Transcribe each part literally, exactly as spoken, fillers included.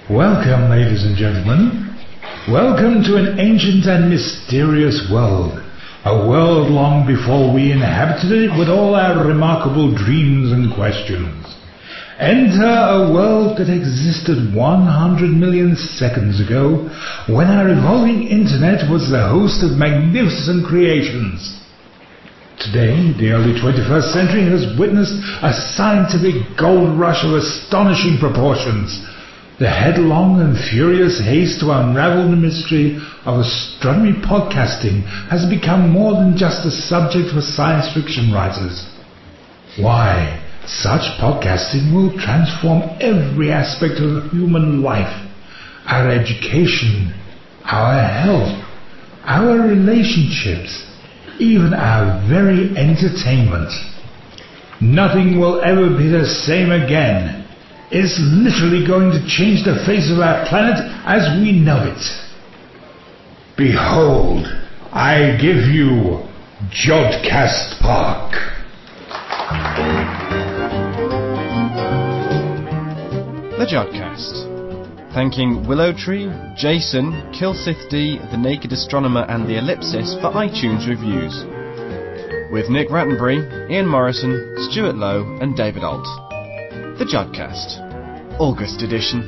Welcome, ladies and gentlemen. Welcome to an ancient and mysterious world. A world long before we inhabited it with all our remarkable dreams and questions. Enter a world that existed one hundred million seconds ago, when our evolving internet was the host of magnificent creations. Today, the early twenty-first century has witnessed a scientific gold rush of astonishing proportions. The headlong and furious haste to unravel the mystery of astronomy podcasting has become more than just a subject for science fiction writers. Why, such podcasting will transform every aspect of human life, our education, our health, our relationships, even our very entertainment. Nothing will ever be the same again. It's literally going to change the face of our planet as we know it. Behold, I give you Jodcast Park. The Jodcast. Thanking Willow Tree, Jason, Kilsith D, The Naked Astronomer and The Ellipsis for iTunes reviews. With Nick Rattenbury, Ian Morrison, Stuart Lowe and David Alt. The Jodcast, August edition.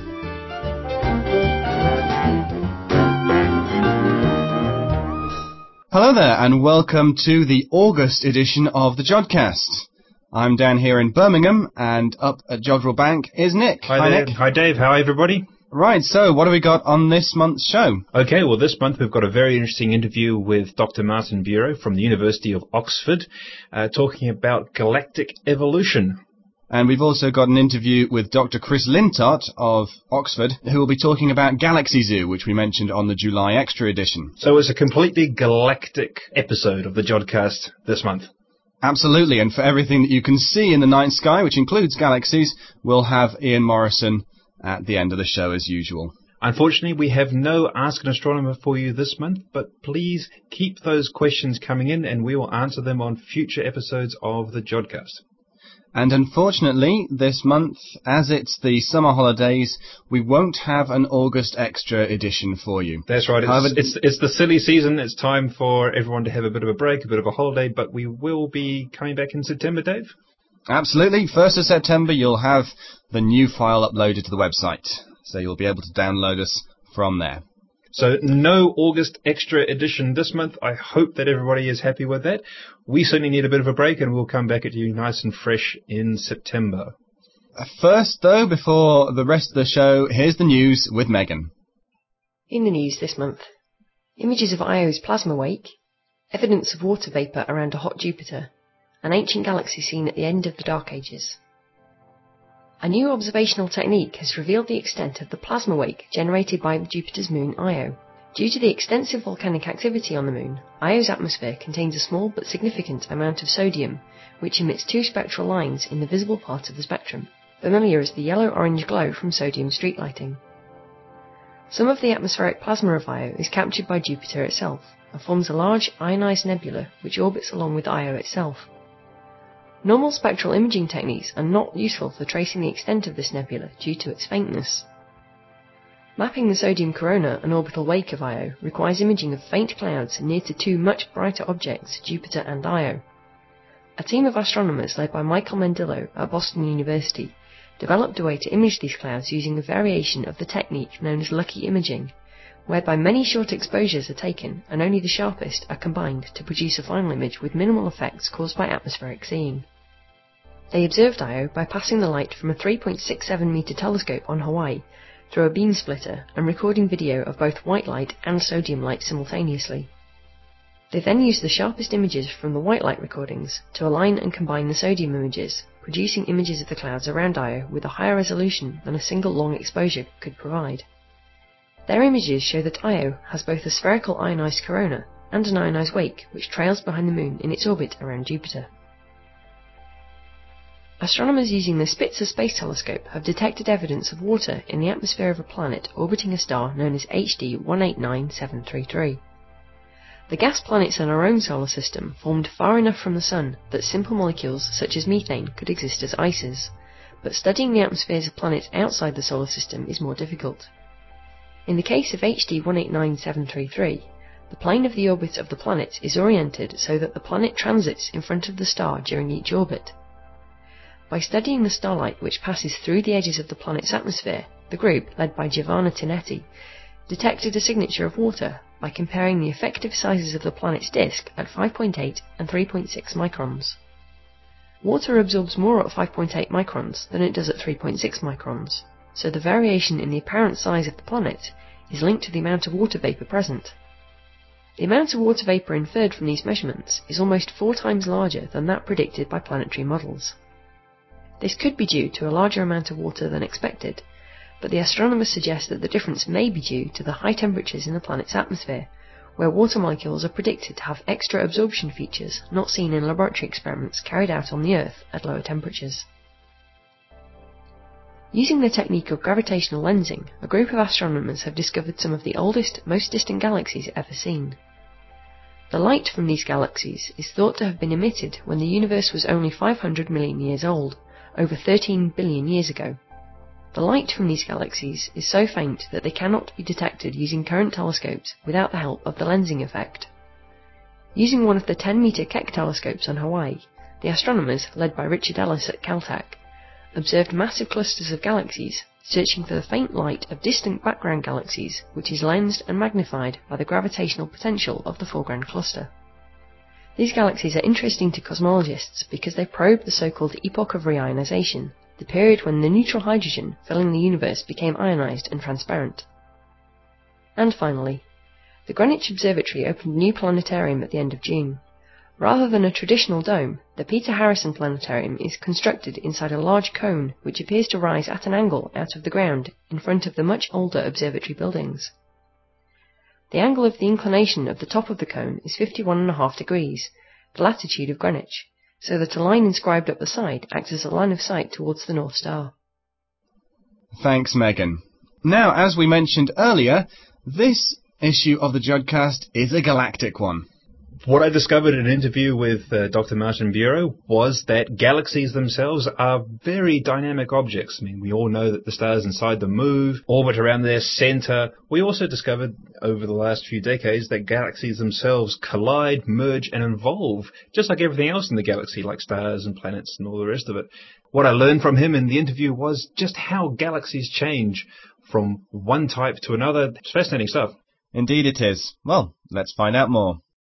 Hello there, and welcome to the August edition of the Jodcast. I'm down here in Birmingham, and up at Jodrell Bank is Nick. Hi, Hi there. Nick. Hi Dave, how are everybody? Right, so what have we got on this month's show? Okay, well this month we've got a very interesting interview with Doctor Martin Bureau from the University of Oxford, uh, talking about galactic evolution. And we've also got an interview with Doctor Chris Lintott of Oxford, who will be talking about Galaxy Zoo, which we mentioned on the July Extra edition. So it's a completely galactic episode of the Jodcast this month. Absolutely, and for everything that you can see in the night sky, which includes galaxies, we'll have Ian Morrison at the end of the show as usual. Unfortunately, we have no Ask an Astronomer for you this month, but please keep those questions coming in and we will answer them on future episodes of the Jodcast. And unfortunately, this month, as it's the summer holidays, we won't have an August Extra edition for you. That's right. It's, However, it's, it's the silly season. It's time for everyone to have a bit of a break, a bit of a holiday, but we will be coming back in September, Dave. Absolutely. first of September, you'll have the new file uploaded to the website, so you'll be able to download us from there. So no August Extra edition this month. I hope that everybody is happy with that. We certainly need a bit of a break and we'll come back at you nice and fresh in September. First, though, before the rest of the show, here's the news with Megan. In the news this month, images of Io's plasma wake, evidence of water vapour around a hot Jupiter, an ancient galaxy seen at the end of the Dark Ages. A new observational technique has revealed the extent of the plasma wake generated by Jupiter's moon Io. Due to the extensive volcanic activity on the moon, Io's atmosphere contains a small but significant amount of sodium, which emits two spectral lines in the visible part of the spectrum, familiar as the yellow-orange glow from sodium street lighting. Some of the atmospheric plasma of Io is captured by Jupiter itself, and forms a large ionized nebula which orbits along with Io itself. Normal spectral imaging techniques are not useful for tracing the extent of this nebula due to its faintness. Mapping the sodium corona and orbital wake of Io requires imaging of faint clouds near to two much brighter objects, Jupiter and Io. A team of astronomers led by Michael Mendillo at Boston University developed a way to image these clouds using a variation of the technique known as lucky imaging, whereby many short exposures are taken and only the sharpest are combined to produce a final image with minimal effects caused by atmospheric seeing. They observed Io by passing the light from a three point six seven meter telescope on Hawaii through a beam splitter and recording video of both white light and sodium light simultaneously. They then used the sharpest images from the white light recordings to align and combine the sodium images, producing images of the clouds around Io with a higher resolution than a single long exposure could provide. Their images show that Io has both a spherical ionized corona and an ionized wake which trails behind the moon in its orbit around Jupiter. Astronomers using the Spitzer Space Telescope have detected evidence of water in the atmosphere of a planet orbiting a star known as H D one eight nine seven three three. The gas planets in our own solar system formed far enough from the Sun that simple molecules such as methane could exist as ices, but studying the atmospheres of planets outside the solar system is more difficult. In the case of H D one eight nine seven three three, the plane of the orbit of the planet is oriented so that the planet transits in front of the star during each orbit. By studying the starlight which passes through the edges of the planet's atmosphere, the group, led by Giovanna Tinetti, detected a signature of water by comparing the effective sizes of the planet's disk at five point eight and three point six microns. Water absorbs more at five point eight microns than it does at three point six microns, so the variation in the apparent size of the planet is linked to the amount of water vapour present. The amount of water vapour inferred from these measurements is almost four times larger than that predicted by planetary models. This could be due to a larger amount of water than expected, but the astronomers suggest that the difference may be due to the high temperatures in the planet's atmosphere, where water molecules are predicted to have extra absorption features not seen in laboratory experiments carried out on the Earth at lower temperatures. Using the technique of gravitational lensing, a group of astronomers have discovered some of the oldest, most distant galaxies ever seen. The light from these galaxies is thought to have been emitted when the universe was only five hundred million years old, over thirteen billion years ago. The light from these galaxies is so faint that they cannot be detected using current telescopes without the help of the lensing effect. Using one of the ten meter Keck telescopes on Hawaii, the astronomers, led by Richard Ellis at Caltech, observed massive clusters of galaxies, searching for the faint light of distant background galaxies, which is lensed and magnified by the gravitational potential of the foreground cluster. These galaxies are interesting to cosmologists because they probe the so-called epoch of reionization, the period when the neutral hydrogen filling the universe became ionized and transparent. And finally, the Greenwich Observatory opened a new planetarium at the end of June. Rather than a traditional dome, the Peter Harrison Planetarium is constructed inside a large cone which appears to rise at an angle out of the ground in front of the much older observatory buildings. The angle of the inclination of the top of the cone is fifty-one point five degrees, the latitude of Greenwich, so that a line inscribed up the side acts as a line of sight towards the North Star. Thanks, Megan. Now, as we mentioned earlier, this issue of the Jodcast is a galactic one. What I discovered in an interview with uh, Doctor Martin Bureau was that galaxies themselves are very dynamic objects. I mean, we all know that the stars inside them move, orbit around their center. We also discovered over the last few decades that galaxies themselves collide, merge, and evolve, just like everything else in the galaxy, like stars and planets and all the rest of it. What I learned from him in the interview was just how galaxies change from one type to another. It's fascinating stuff. Indeed it is. Well, let's find out more.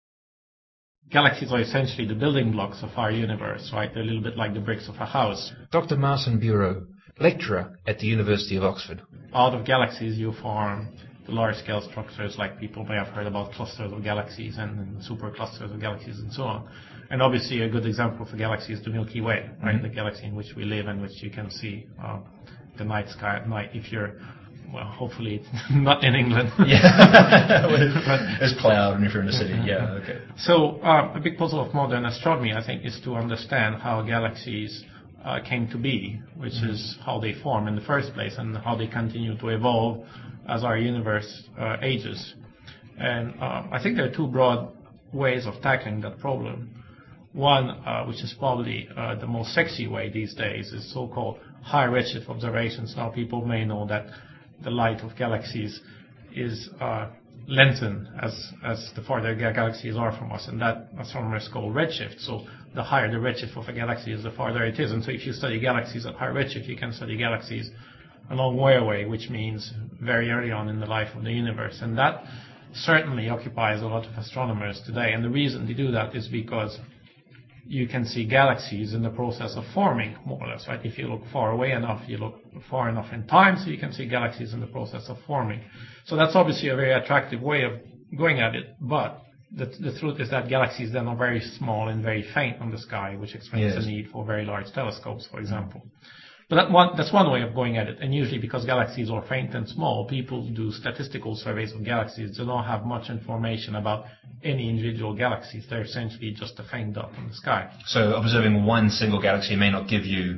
Galaxies are essentially the building blocks of our universe, right? They're a little bit like the bricks of a house. Doctor Martin Bureau, lecturer at the University of Oxford. Out of galaxies you form the large-scale structures, like people may have heard about clusters of galaxies and, and superclusters of galaxies and so on. And obviously a good example of a galaxy is the Milky Way, right? Mm-hmm. The galaxy in which we live and which you can see uh, the night sky at night if you're Well, hopefully it's not in England. Yeah, there's cloud and if you're in the city. Yeah, okay. So uh, a big puzzle of modern astronomy, I think, is to understand how galaxies uh, came to be, which mm-hmm. is how they form in the first place and how they continue to evolve as our universe uh, ages. And uh, I think there are two broad ways of tackling that problem. One, uh, which is probably uh, the most sexy way these days, is so-called high redshift observations. Now people may know that the light of galaxies is uh, lengthened as as the farther galaxies are from us, and that astronomers call redshift. So the higher the redshift of a galaxy is, the farther it is. And so if you study galaxies at high redshift, you can study galaxies a long way away, which means very early on in the life of the universe. And that certainly occupies a lot of astronomers today. And the reason they do that is because you can see galaxies in the process of forming, more or less, right? If you look far away enough, you look far enough in time, so you can see galaxies in the process of forming. So that's obviously a very attractive way of going at it, but the, the truth is that galaxies then are very small and very faint on the sky, which explains yes. the need for very large telescopes, for example. But that one, that's one way of going at it, and usually because galaxies are faint and small, people do statistical surveys of galaxies. They don't have much information about any individual galaxies. They're essentially just a faint dot in the sky. So observing one single galaxy may not give you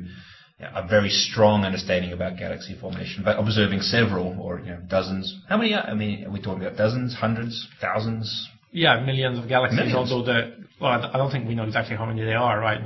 a very strong understanding about galaxy formation, but observing several or you know, dozens. How many? I mean, are we talking about dozens, hundreds, thousands? Yeah, millions of galaxies. Millions. Although the well, I don't think we know exactly how many they are, right? But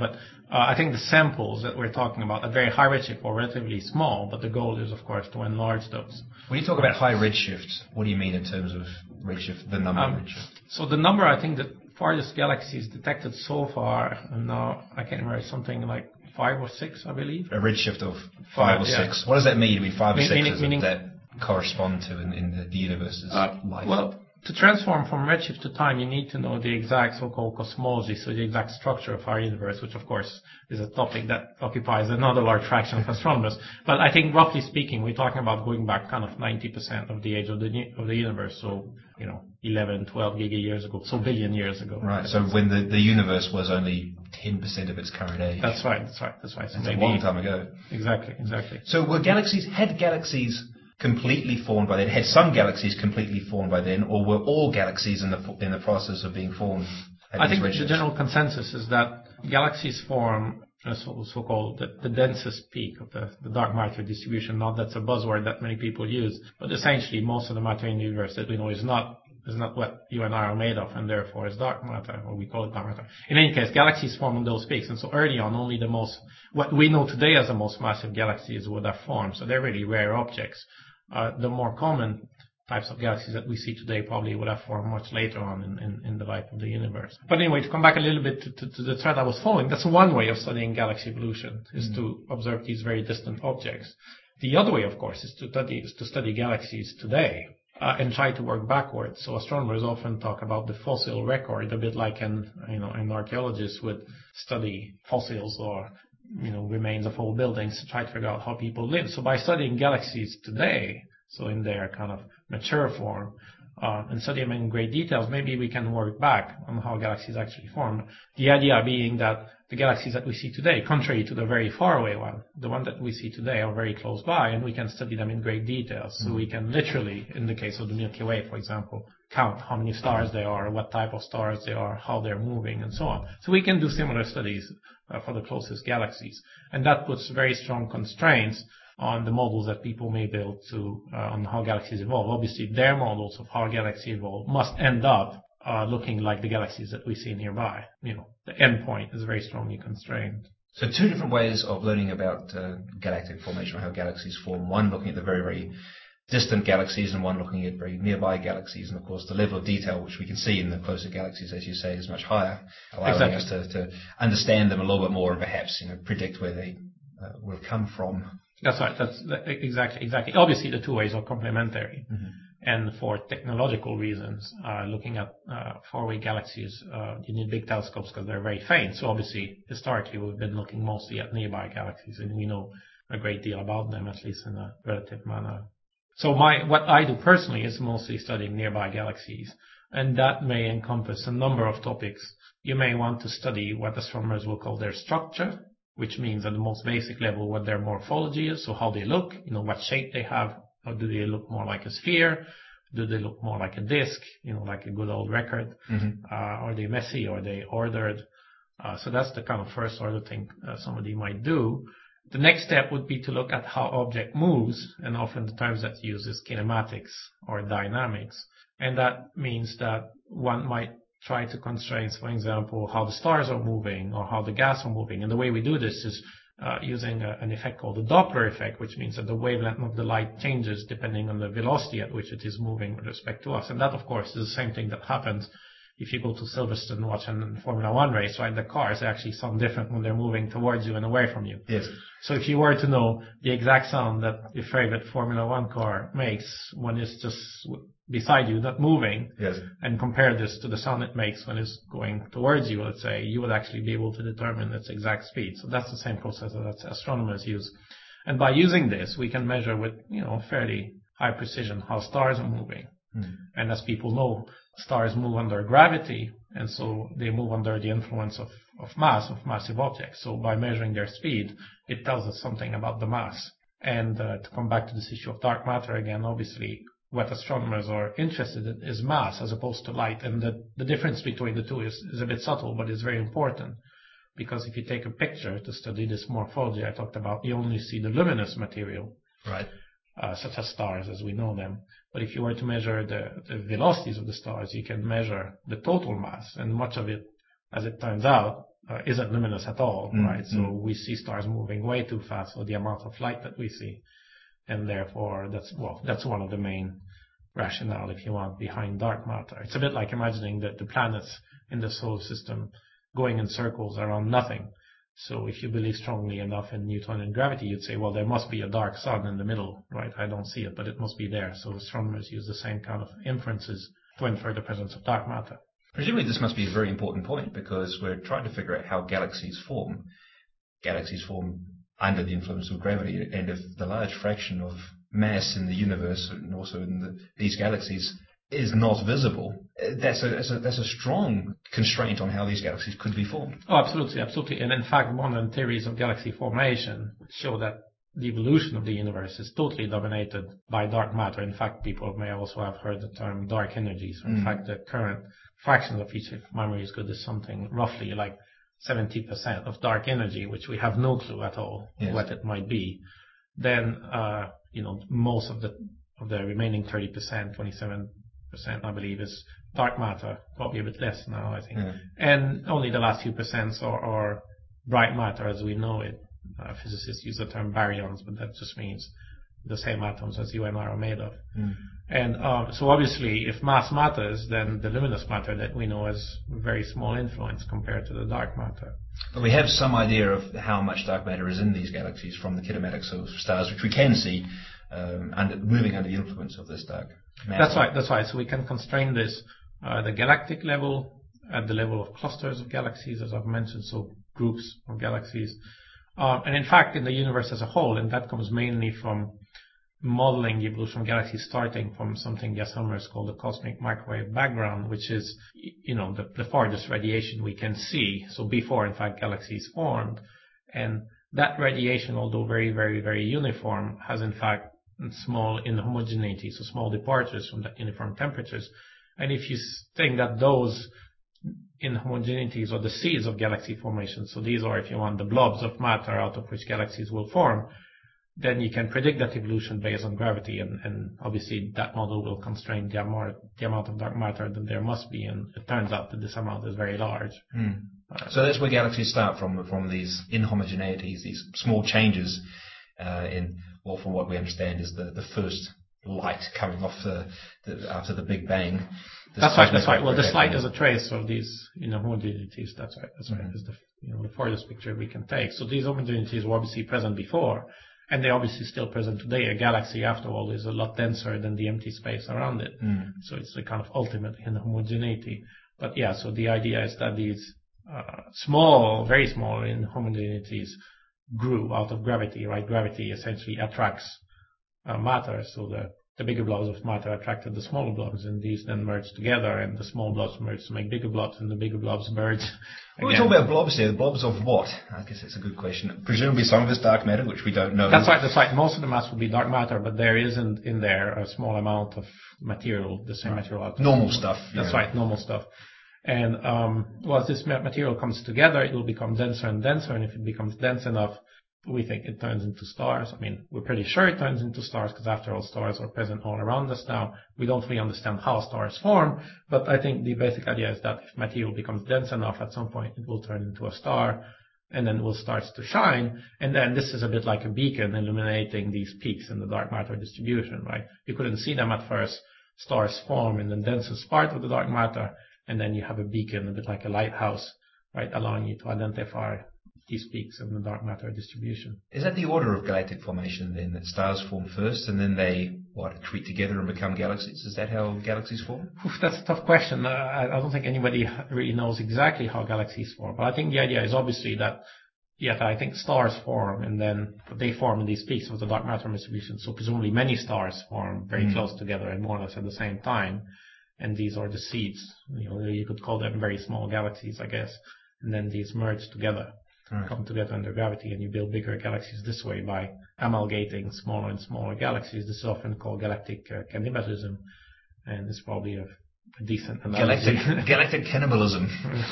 Uh, I think the samples that we're talking about at very high redshift are relatively small, but the goal is, of course, to enlarge those. When you talk about high redshift, what do you mean in terms of redshift, the number Um, of redshift? So the number, I think, the farthest galaxies detected so far, and now I can't remember, something like five or six, I believe. A redshift of five, Five, or yeah. six. What does that mean? I mean, five Mean- or six meaning- is meaning- that correspond to in, in the, the universe's Uh, life? Well, to transform from redshift to time, you need to know the exact so-called cosmology, so the exact structure of our universe, which of course is a topic that occupies another large fraction of astronomers. But I think roughly speaking, we're talking about going back kind of ninety percent of the age of the of the universe, so, you know, eleven, twelve giga years ago, so billion years ago. Right, so when the, the universe was only ten percent of its current age. That's right, that's right, that's right. So That's maybe, a long time ago. Exactly, exactly. So were galaxies, had galaxies completely formed by then, had some galaxies completely formed by then, or were all galaxies in the in the process of being formed at I these think redshifts? the general consensus is that galaxies form uh, so, so-called the, the densest peak of the, the dark matter distribution. Not that's a buzzword that many people use, but essentially most of the matter in the universe that we know is not is not what you and I are made of, and therefore is dark matter, or we call it dark matter. In any case, galaxies form on those peaks, and so early on, only the most what we know today as the most massive galaxies would have formed. So they're really rare objects. Uh, the more common types of galaxies that we see today probably would have formed much later on in, in, in the life of the universe. But anyway, to come back a little bit to, to, to the thread I was following, that's one way of studying galaxy evolution, is mm-hmm. to observe these very distant objects. The other way, of course, is to study, is to study galaxies today uh, and try to work backwards. So astronomers often talk about the fossil record, a bit like an, you know, an archaeologist would study fossils or you know, remains of old buildings to try to figure out how people live. So by studying galaxies today, so in their kind of mature form, uh, and study them in great details, maybe we can work back on how galaxies actually formed. The idea being that the galaxies that we see today, contrary to the very far away one, the one that we see today are very close by, and we can study them in great detail. So mm-hmm. we can literally, in the case of the Milky Way, for example, count how many stars there are, what type of stars they are, how they're moving, and so on. So we can do similar studies uh, for the closest galaxies. And that puts very strong constraints on the models that people may build to uh, on how galaxies evolve. Obviously, their models of how galaxies evolve must end up uh, looking like the galaxies that we see nearby. You know, the endpoint is very strongly constrained. So two different ways of learning about uh, galactic formation, or how galaxies form. One looking at the very, very distant galaxies, and one looking at very nearby galaxies. And of course, the level of detail which we can see in the closer galaxies, as you say, is much higher, allowing exactly. us to, to understand them a little bit more and perhaps, you know, predict where they uh, will come from. That's right. That's that, exactly exactly. Obviously, the two ways are complementary, mm-hmm. and for technological reasons, uh, looking at uh, faraway galaxies, uh, you need big telescopes because they're very faint. So obviously, historically, we've been looking mostly at nearby galaxies, and we know a great deal about them, at least in a relative manner. So my what I do personally is mostly studying nearby galaxies, and that may encompass a number of topics. You may want to study what astronomers will call their structure, which means at the most basic level what their morphology is, so how they look, you know, what shape they have, or do they look more like a sphere, do they look more like a disk, you know, like a good old record, mm-hmm. uh, are they messy, are they ordered, uh, so that's the kind of first order thing uh, somebody might do. The next step would be to look at how object moves, and often the terms that's used is kinematics or dynamics, and that means that one might try to constrain, for example, how the stars are moving or how the gas are moving. And the way we do this is uh, using a, an effect called the Doppler effect, which means that the wavelength of the light changes depending on the velocity at which it is moving with respect to us. And that, of course, is the same thing that happens if you go to Silverstone and watch a Formula One race, right? The cars actually sound different when they're moving towards you and away from you. Yes. So if you were to know the exact sound that your favorite Formula One car makes when it's just beside you, not moving, yes. and compare this to the sound it makes when it's going towards you, let's say, you would actually be able to determine its exact speed. So that's the same process that astronomers use. And by using this, we can measure with, you know, fairly high precision how stars are moving. Hmm. And as people know, stars move under gravity, and so they move under the influence of, of mass, of massive objects. So by measuring their speed, it tells us something about the mass. And uh, to come back to this issue of dark matter again, obviously, what astronomers are interested in is mass as opposed to light. And the, the difference between the two is, is a bit subtle, but it's very important. Because if you take a picture to study this morphology I talked about, you only see the luminous material. Right. Uh, such as stars as we know them. But if you were to measure the, the velocities of the stars, you can measure the total mass. And much of it, as it turns out, uh, isn't luminous at all, Mm, right? So mm. we see stars moving way too fast for the amount of light that we see. And therefore, that's, well, that's one of the main rationale, if you want, behind dark matter. It's a bit like imagining that the planets in the solar system going in circles around nothing. So if you believe strongly enough in Newtonian gravity, you'd say, well, there must be a dark sun in the middle, right? I don't see it, but it must be there. So astronomers use the same kind of inferences to infer the presence of dark matter. Presumably this must be a very important point because we're trying to figure out how galaxies form. Galaxies form under the influence of gravity, and if the large fraction of mass in the universe and also in the, these galaxies is not visible, that's a, that's a that's a strong constraint on how these galaxies could be formed. Oh, absolutely, absolutely. And in fact, modern theories of galaxy formation show that the evolution of the universe is totally dominated by dark matter. In fact, people may also have heard the term dark energy. So in Mm. fact, the current fractions of each, if memory is good, is something roughly like seventy percent of dark energy, which we have no clue at all Yes. what it might be. Then, uh, you know, most of the of the remaining thirty percent, twenty-seven percent, I believe, is dark matter. Probably a bit less now, I think. Yeah. And only the last few percents are, are bright matter as we know it. Uh, physicists use the term baryons, but that just means the same atoms as you and I are made of. Mm. And um, so obviously, if mass matters, then the luminous matter that we know has very small influence compared to the dark matter. But we have some idea of how much dark matter is in these galaxies from the kinematics of stars, which we can see um, under, moving under the influence of this dark matter. That's right, that's right. So we can constrain this at the galactic level, at the level of clusters of galaxies, as I've mentioned, so groups of galaxies. Um, and in fact, in the universe as a whole, and that comes mainly from modeling the evolution of galaxies starting from something Gas Helmers called the cosmic microwave background, which is, you know, the, the farthest radiation we can see. So before, in fact, galaxies formed. And that radiation, although very, very, very uniform, has in fact small inhomogeneity, so small departures from that uniform temperatures. And if you think that those inhomogeneities are the seeds of galaxy formation, so these are, if you want, the blobs of matter out of which galaxies will form, then you can predict that evolution based on gravity, and, and obviously that model will constrain the amount, the amount of dark matter that there must be, and it turns out that this amount is very large. Mm. Uh, So that's where galaxies start from, from these inhomogeneities, these small changes uh, in, well, from what we understand is the, the first light coming off the, the after the Big Bang. This That's right, that's cosmic right. Well, this microwave light is background. a trace of these inhomogeneities. That's right, that's right. Mhm. Is the, you know, the farthest picture we can take. So these homogeneities were obviously present before, and they're obviously still present today. A galaxy, after all, is a lot denser than the empty space around it. Mm. So it's the kind of ultimate inhomogeneity. But yeah, so the idea is that these uh, small, very small inhomogeneities grew out of gravity, right? Gravity essentially attracts uh, matter, so the the bigger blobs of matter attracted the smaller blobs, and these then merged together, and the small blobs merged to make bigger blobs, and the bigger blobs merged. When we again. talk about blobs here, blobs of what? I guess that's a good question. Presumably some of it's dark matter, which we don't know. That's right, that's right. Most of the mass will be dark matter, but there is in, in there a small amount of material, the same Right. material. Out Normal stuff. That's yeah. right, normal stuff. And um, well, as this ma- material comes together, it will become denser and denser, and if it becomes dense enough, we think it turns into stars. I mean, we're pretty sure it turns into stars because after all, stars are present all around us now. We don't really understand how stars form, but I think the basic idea is that if material becomes dense enough, at some point it will turn into a star, and then it will start to shine. And then this is a bit like a beacon illuminating these peaks in the dark matter distribution, right? You couldn't see them at first. Stars form in the densest part of the dark matter, and then you have a beacon, a bit like a lighthouse, right, allowing you to identify these peaks in the dark matter distribution. Is that the order of galactic formation then, that stars form first and then they, what, accrete together and become galaxies? Is that how galaxies form? Oof, that's a tough question. Uh, I, I don't think anybody really knows exactly how galaxies form, but I think the idea is obviously that, yeah, I think stars form, and then they form in these peaks of the dark matter distribution, so presumably many stars form very Mm. close together and more or less at the same time, and these are the seeds. You know, you could call them very small galaxies, I guess, and then these merge together. Right. Come together under gravity, and you build bigger galaxies this way by amalgating smaller and smaller galaxies. This is often called galactic uh, cannibalism, and it's probably a, a decent analogy. Galactic, galactic cannibalism.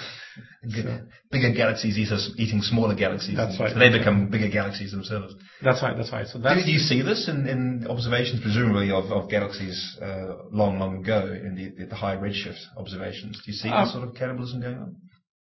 So- Bigger galaxies eat us, eating smaller galaxies. That's right. So they become bigger galaxies themselves. That's right, that's right. So Do, that's do you see this in, in observations, presumably, of, of galaxies uh, long, long ago, in the, the high redshift observations? Do you see Um, this sort of cannibalism going on?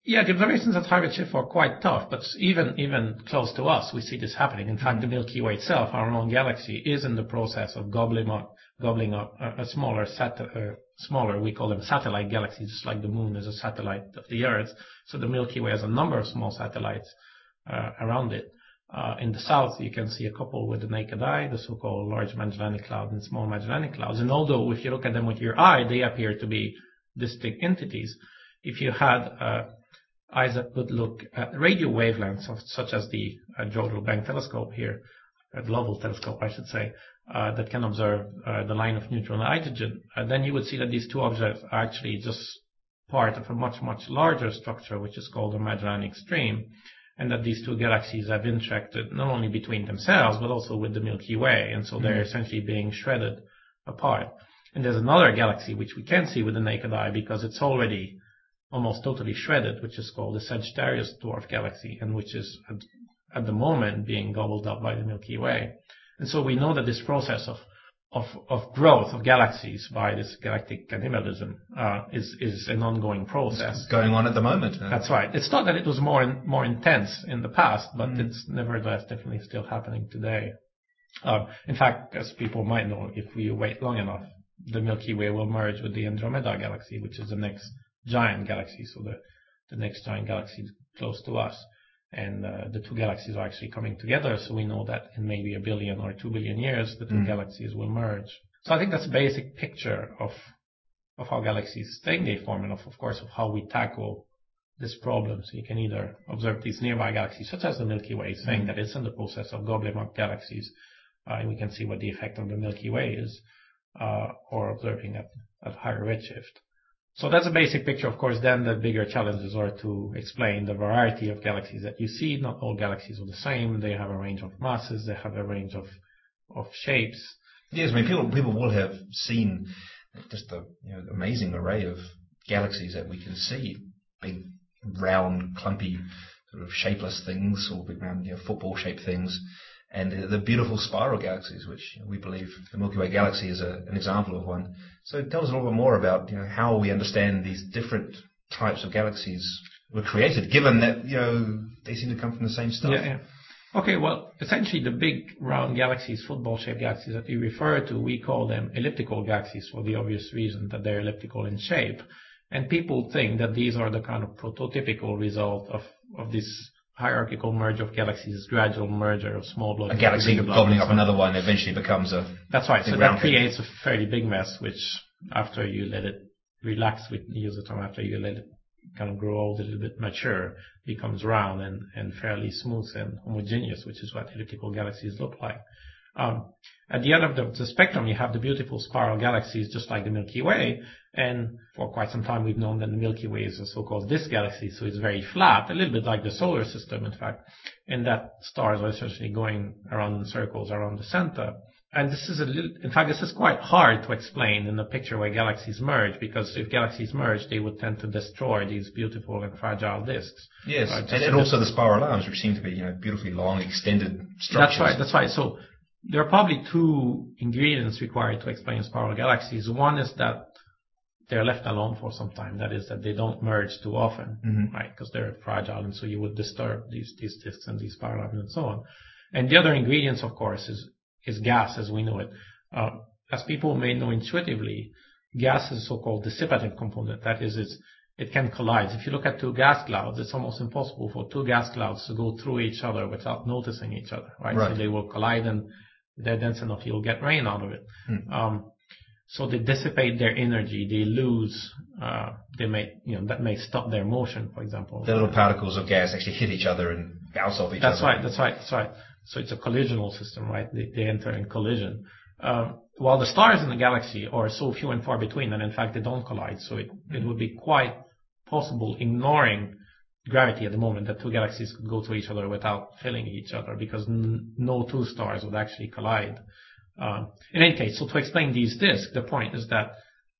Yeah, the observations at high redshift are quite tough, but even even close to us, we see this happening. In fact, the Milky Way itself, our own galaxy, is in the process of gobbling up, gobbling up a, a smaller sat, uh, smaller. We call them satellite galaxies, just like the Moon is a satellite of the Earth. So the Milky Way has a number of small satellites uh, around it. Uh, in the south, you can see a couple with the naked eye, the so-called Large Magellanic Cloud and Small Magellanic Clouds. And although if you look at them with your eye, they appear to be distinct entities, if you had uh, eyes that would look at radio wavelengths, of, such as the uh, Jodrell Bank telescope here, a global telescope, I should say, uh, that can observe uh, the line of neutron and hydrogen, uh, then you would see that these two objects are actually just part of a much, much larger structure, which is called a Magellanic Stream, and that these two galaxies have interacted not only between themselves, but also with the Milky Way, and so mm-hmm. they're essentially being shredded apart. And there's another galaxy which we can't see with the naked eye because it's already almost totally shredded, which is called the Sagittarius Dwarf Galaxy, and which is at, at the moment being gobbled up by the Milky Way. And so we know that this process of of, of growth of galaxies by this galactic cannibalism uh, is is an ongoing process. It's going on at the moment. Huh? That's right. It's not that it was more in, more intense in the past, but mm. it's nevertheless definitely still happening today. Uh, in fact, as people might know, if we wait long enough, the Milky Way will merge with the Andromeda Galaxy, which is the next giant galaxy, so the, the next giant galaxy close to us. And uh, the two galaxies are actually coming together, so we know that in maybe a billion or two billion years, the two mm. galaxies will merge. So I think that's a basic picture of of how galaxies think they form, and of, of course of how we tackle this problem. So you can either observe these nearby galaxies, such as the Milky Way, saying mm. that it's in the process of gobbling up galaxies, uh, and we can see what the effect on the Milky Way is, uh, or observing at, at higher redshift. So that's a basic picture. Of course, then the bigger challenges are to explain the variety of galaxies that you see. Not all galaxies are the same. They have a range of masses. They have a range of of shapes. Yes, I mean, people people will have seen just the you know, amazing array of galaxies that we can see. Big, round, clumpy, sort of shapeless things, or big round, you know, football-shaped things. And the, the beautiful spiral galaxies, which you know, we believe the Milky Way galaxy is a, an example of one. So tell us a little bit more about you know, how we understand these different types of galaxies were created, given that you know they seem to come from the same stuff. Yeah, yeah. Okay, well, essentially the big round galaxies, football-shaped galaxies that you refer to, we call them elliptical galaxies for the obvious reason that they're elliptical in shape. And people think that these are the kind of prototypical result of, of this hierarchical merge of galaxies, gradual merger of small blobs. A galaxy gobbling up another one eventually becomes a... That's right. So that creates thing. a fairly big mess, which after you let it relax, we use the term, after you let it kind of grow old, a little bit mature, becomes round and, and fairly smooth and homogeneous, which is what elliptical galaxies look like. Um, at the end of the, the spectrum, you have the beautiful spiral galaxies, just like the Milky Way. And for quite some time, we've known that the Milky Way is a so-called disk galaxy, so it's very flat, a little bit like the solar system, in fact, and that stars are essentially going around in circles around the center. And this is a little, in fact, this is quite hard to explain in the picture where galaxies merge, because if galaxies merge, they would tend to destroy these beautiful and fragile disks. Yes, uh, and, and also the spiral arms, which seem to be, you know, beautifully long, extended structures. That's right, that's right. So there are probably two ingredients required to explain spiral galaxies. One is that they're left alone for some time. That is, that they don't merge too often, mm-hmm. right? Because they're fragile, and so you would disturb these these disks and these spiral arms and so on. And the other ingredients, of course, is is gas as we know it. Uh, as people may know intuitively, gas is a so-called dissipative component. That is, it's, it can collide. If you look at two gas clouds, it's almost impossible for two gas clouds to go through each other without noticing each other, right? right. So they will collide, and if they're dense enough, you'll get rain out of it. Hmm. Um, So they dissipate their energy. They lose. Uh, they may, you know, that may stop their motion, for example. The little particles of gas actually hit each other and bounce off each that's other. Right. That's right. That's right. So it's a collisional system, right? They, they enter in collision. Um, while the stars in the galaxy are so few and far between, and in fact they don't collide. So it, it would be quite possible, ignoring gravity at the moment, that two galaxies could go to each other without killing each other, because n- no two stars would actually collide. Um, in any case, so to explain these disks, the point is that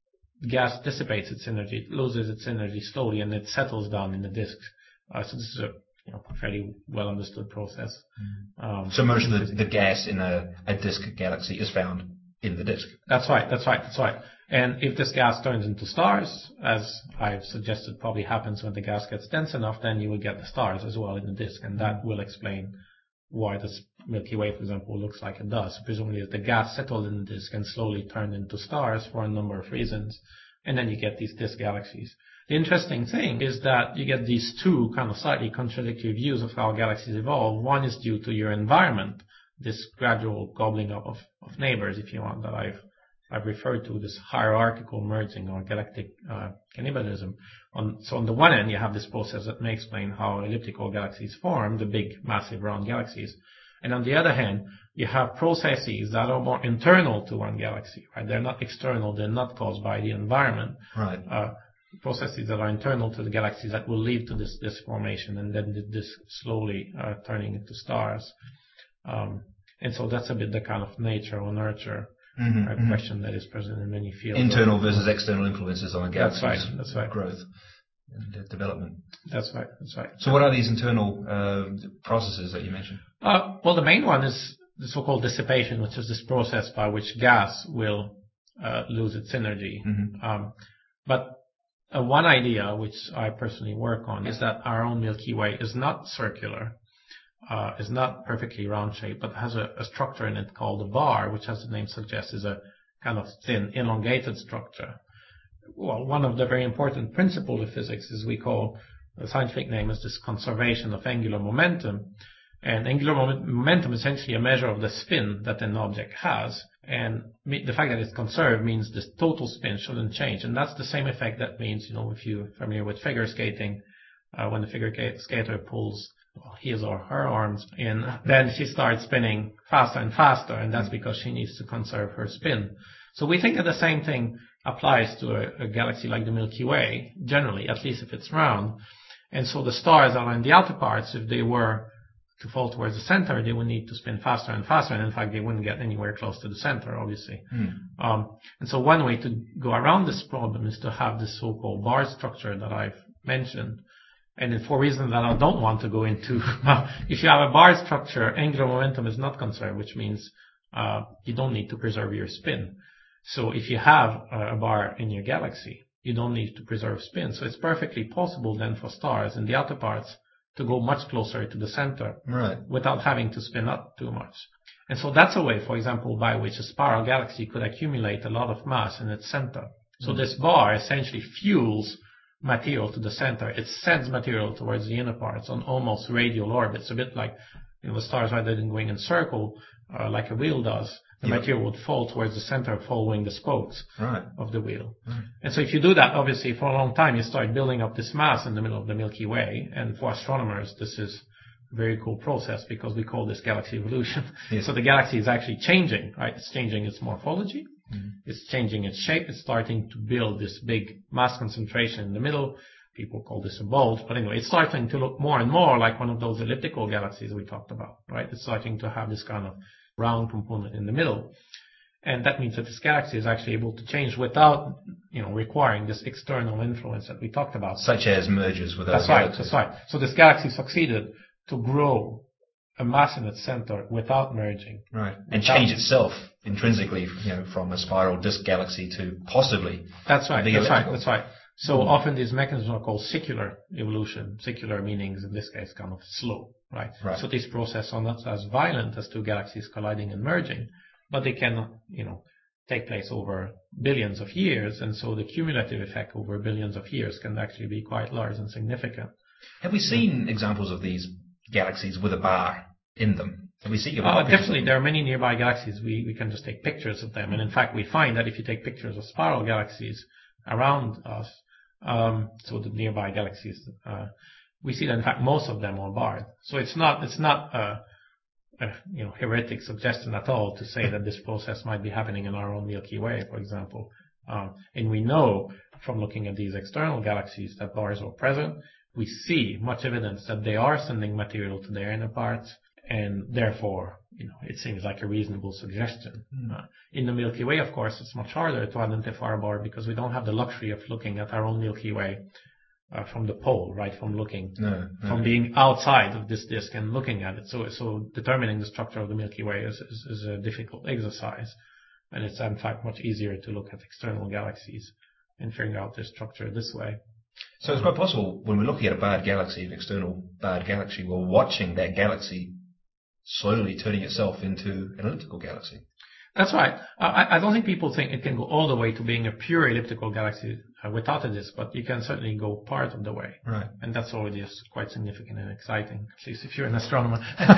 gas dissipates its energy, it loses its energy slowly, and it settles down in the disk. Uh, so this is a you know, fairly well understood process. Um, so most of the, the gas in a, a disk galaxy is found in the disk. That's right. That's right. That's right. And if this gas turns into stars, as I've suggested probably happens when the gas gets dense enough, then you will get the stars as well in the disk, and that will explain why the Milky Way, for example, looks like it does. Presumably the gas settled in the disk and slowly turned into stars for a number of reasons, and then you get these disk galaxies. The interesting thing is that you get these two kind of slightly contradictory views of how galaxies evolve. One is due to your environment, this gradual gobbling up of, of neighbors, if you want, that I've I've referred to, this hierarchical merging or galactic uh, cannibalism. On, so on the one end, you have this process that may explain how elliptical galaxies form, the big, massive, round galaxies. And on the other hand, you have processes that are more internal to one galaxy, right? They're not external, they're not caused by the environment. Right. Uh, processes that are internal to the galaxies that will lead to this, this formation and then this slowly uh, turning into stars. Um, and so that's a bit the kind of nature or nurture Mm-hmm, a mm-hmm. question that is present in many fields. Internal versus external influences on a galaxy's That's right, that's right. growth and uh, development. That's right, that's right. So what are these internal uh, processes that you mentioned? Uh, well, the main one is the so-called dissipation, which is this process by which gas will uh, lose its energy. Mm-hmm. Um, but uh, one idea, which I personally work on, is that our own Milky Way is not circular. Uh, is not perfectly round shaped, but has a, a structure in it called a bar, which, as the name suggests, is a kind of thin, elongated structure. Well, one of the very important principles of physics is we call, the scientific name is this conservation of angular momentum. And angular moment, momentum is essentially a measure of the spin that an object has. And the fact that it's conserved means the total spin shouldn't change. And that's the same effect that means, you know, if you're familiar with figure skating, uh, when the figure skater pulls his or her arms in, then she starts spinning faster and faster, and that's because she needs to conserve her spin. So we think that the same thing applies to a, a galaxy like the Milky Way, generally, at least if it's round. And so the stars are in the outer parts. If they were to fall towards the center, they would need to spin faster and faster, and in fact, they wouldn't get anywhere close to the center, obviously. Mm. Um, and so one way to go around this problem is to have this so-called bar structure that I've mentioned. And for reasons that I don't want to go into, if you have a bar structure, angular momentum is not conserved, which means uh, you don't need to preserve your spin. So if you have a bar in your galaxy, you don't need to preserve spin. So it's perfectly possible then for stars in the outer parts to go much closer to the center, right, without having to spin up too much. And so that's a way, for example, by which a spiral galaxy could accumulate a lot of mass in its center. So mm-hmm. this bar essentially fuels material to the center. It sends material towards the inner parts on almost radial orbits, a bit like, you know, the stars rather than going in circle, uh, like a wheel does. The yep. material would fall towards the center following the spokes right. of the wheel. Right. And so if you do that, obviously, for a long time, you start building up this mass in the middle of the Milky Way. And for astronomers, this is a very cool process because we call this galaxy evolution. Yes. So the galaxy is actually changing, right? It's changing its morphology. Mm-hmm. It's changing its shape. It's starting to build this big mass concentration in the middle. People call this a bulge. But anyway, it's starting to look more and more like one of those elliptical galaxies we talked about, right? It's starting to have this kind of round component in the middle. And that means that this galaxy is actually able to change without, you know, requiring this external influence that we talked about. Such as mergers with other That's right, galaxies. that's right. So this galaxy succeeded to grow a mass in its center without merging. Right. And without change itself intrinsically, you know, from a spiral disk galaxy to possibly. That's right, that's right, that's right. So Mm-hmm. often these mechanisms are called secular evolution. Secular meaning in this case kind of slow, right? Right. So these processes are not as violent as two galaxies colliding and merging, but they can, you know, take place over billions of years, and so the cumulative effect over billions of years can actually be quite large and significant. Have we seen yeah. examples of these galaxies with a bar in them? Have we seen? Uh, definitely, there are many nearby galaxies. We we can just take pictures of them, and in fact, we find that if you take pictures of spiral galaxies around us, um, so the nearby galaxies, uh, we see that in fact most of them are barred. So it's not it's not a, a you know heretic suggestion at all to say that this process might be happening in our own Milky Way, for example. Um, and we know from looking at these external galaxies that bars are present. We see much evidence that they are sending material to their inner parts, and therefore, you know, it seems like a reasonable suggestion. Mm. Uh, in the Milky Way, of course, it's much harder to identify a bar because we don't have the luxury of looking at our own Milky Way uh, from the pole, right? From looking, no, no. from being outside of this disk and looking at it. So, so determining the structure of the Milky Way is, is, is a difficult exercise. And it's in fact much easier to look at external galaxies and figure out their structure this way. So it's quite possible when we're looking at a barred galaxy, an external barred galaxy, we're watching that galaxy slowly turning itself into an elliptical galaxy. That's right. I, I don't think people think it can go all the way to being a pure elliptical galaxy uh, without a disk, but you can certainly go part of the way. Right. And that's already quite significant and exciting, at least if you're an astronomer.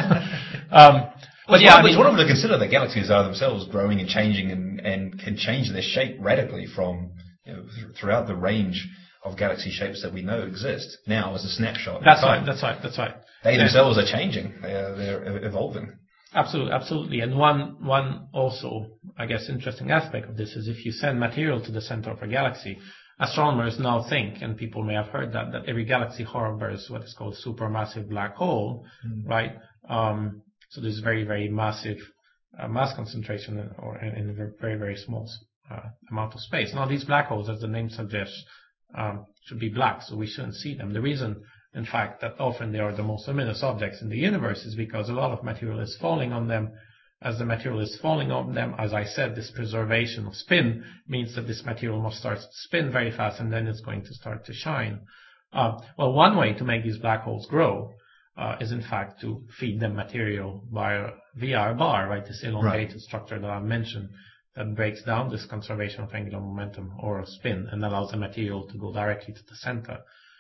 um, but yeah, it's wonderful to consider that galaxies are themselves growing and changing and, and can change their shape radically from, you know, th- throughout the range of galaxy shapes that we know exist now as a snapshot. That's right, that's right, that's right. They themselves are changing. They're, they're evolving. Absolutely, absolutely. And one, one also, I guess, interesting aspect of this is if you send material to the center of a galaxy, astronomers now think, and people may have heard that, that every galaxy harbors what is called supermassive black hole, mm. right? Um, so there's very, very massive uh, mass concentration in, or in, in a very, very small uh, amount of space. Now, these black holes, as the name suggests, um, should be black, so we shouldn't see them. The reason, in fact, that often they are the most luminous objects in the universe is because a lot of material is falling on them. As the material is falling on them, as I said, this preservation of spin means that this material must start to spin very fast and then it's going to start to shine. Uh, well, one way to make these black holes grow uh, is, in fact, to feed them material via, via a bar, right, this elongated right. structure that I mentioned that breaks down this conservation of angular momentum or spin and allows the material to go directly to the center.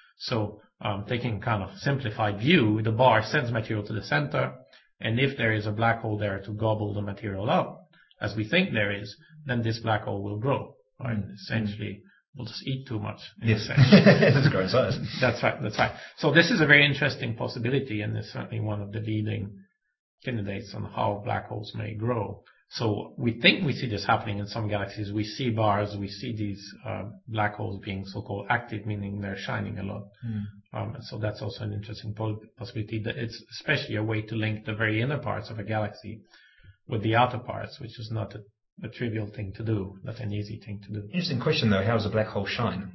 So um, taking a kind of simplified view, the bar sends material to the center, and if there is a black hole there to gobble the material up, as we think there is, then this black hole will grow. Right? Mm. Essentially, we'll just eat too much. Yes, it's growing size. That's right, that's right. So this is a very interesting possibility, and it's certainly one of the leading candidates on how black holes may grow. So we think we see this happening in some galaxies. We see bars, we see these uh, black holes being so-called active, meaning they're shining a lot. Mm. Um, and so that's also an interesting possibility. That it's especially a way to link the very inner parts of a galaxy with the outer parts, which is not a, a trivial thing to do, not an easy thing to do. Interesting question, though. How does a black hole shine?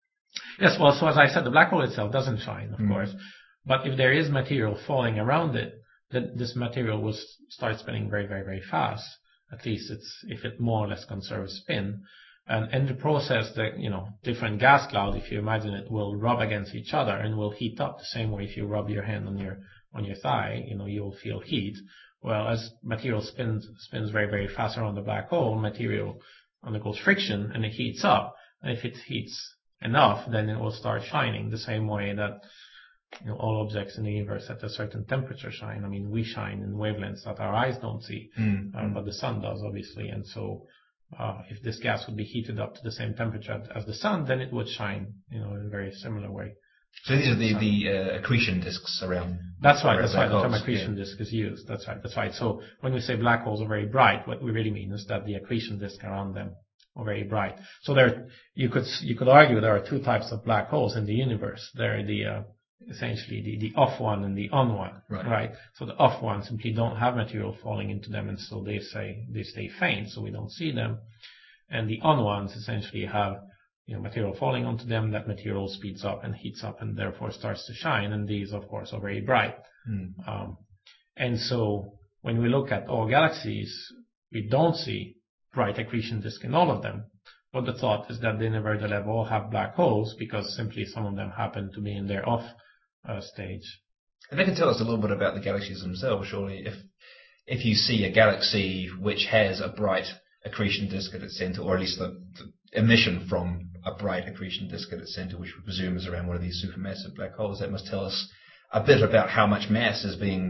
Yes, well, so as I said, the black hole itself doesn't shine, of mm. course. But if there is material falling around it, then this material will start spinning very, very, very fast. At least it's if it more or less conserves spin. And in the process, the you know different gas clouds, if you imagine it, will rub against each other and will heat up the same way if you rub your hand on your on your thigh, you know, you will feel heat. Well, as material spins spins very, very fast around the black hole, material undergoes friction and it heats up. And if it heats enough, then it will start shining the same way that you know, all objects in the universe at a certain temperature shine. I mean, we shine in wavelengths that our eyes don't see, mm. uh, but the sun does, obviously. And so, uh, if this gas would be heated up to the same temperature as the sun, then it would shine, you know, in a very similar way. So these are the, the uh, accretion disks around. That's right, that's right. The term accretion yeah. disk is used. That's right, that's right. So when we say black holes are very bright, what we really mean is that the accretion disk around them are very bright. So there, you could, you could argue there are two types of black holes in the universe. There are the, uh, essentially the, the off one and the on one, right. right? So the off ones simply don't have material falling into them, and so they say they stay faint, so we don't see them. And the on ones essentially have you know material falling onto them. That material speeds up and heats up, and therefore starts to shine. And these, of course, are very bright. Mm. Um, and so when we look at all galaxies, we don't see bright accretion disk in all of them. But the thought is that they nevertheless all have black holes because simply some of them happen to be in their off Uh, stage. And that can tell us a little bit about the galaxies themselves, surely. If if you see a galaxy which has a bright accretion disk at its center, or at least the, the emission from a bright accretion disk at its center, which we presume is around one of these supermassive black holes, that must tell us a bit about how much mass is being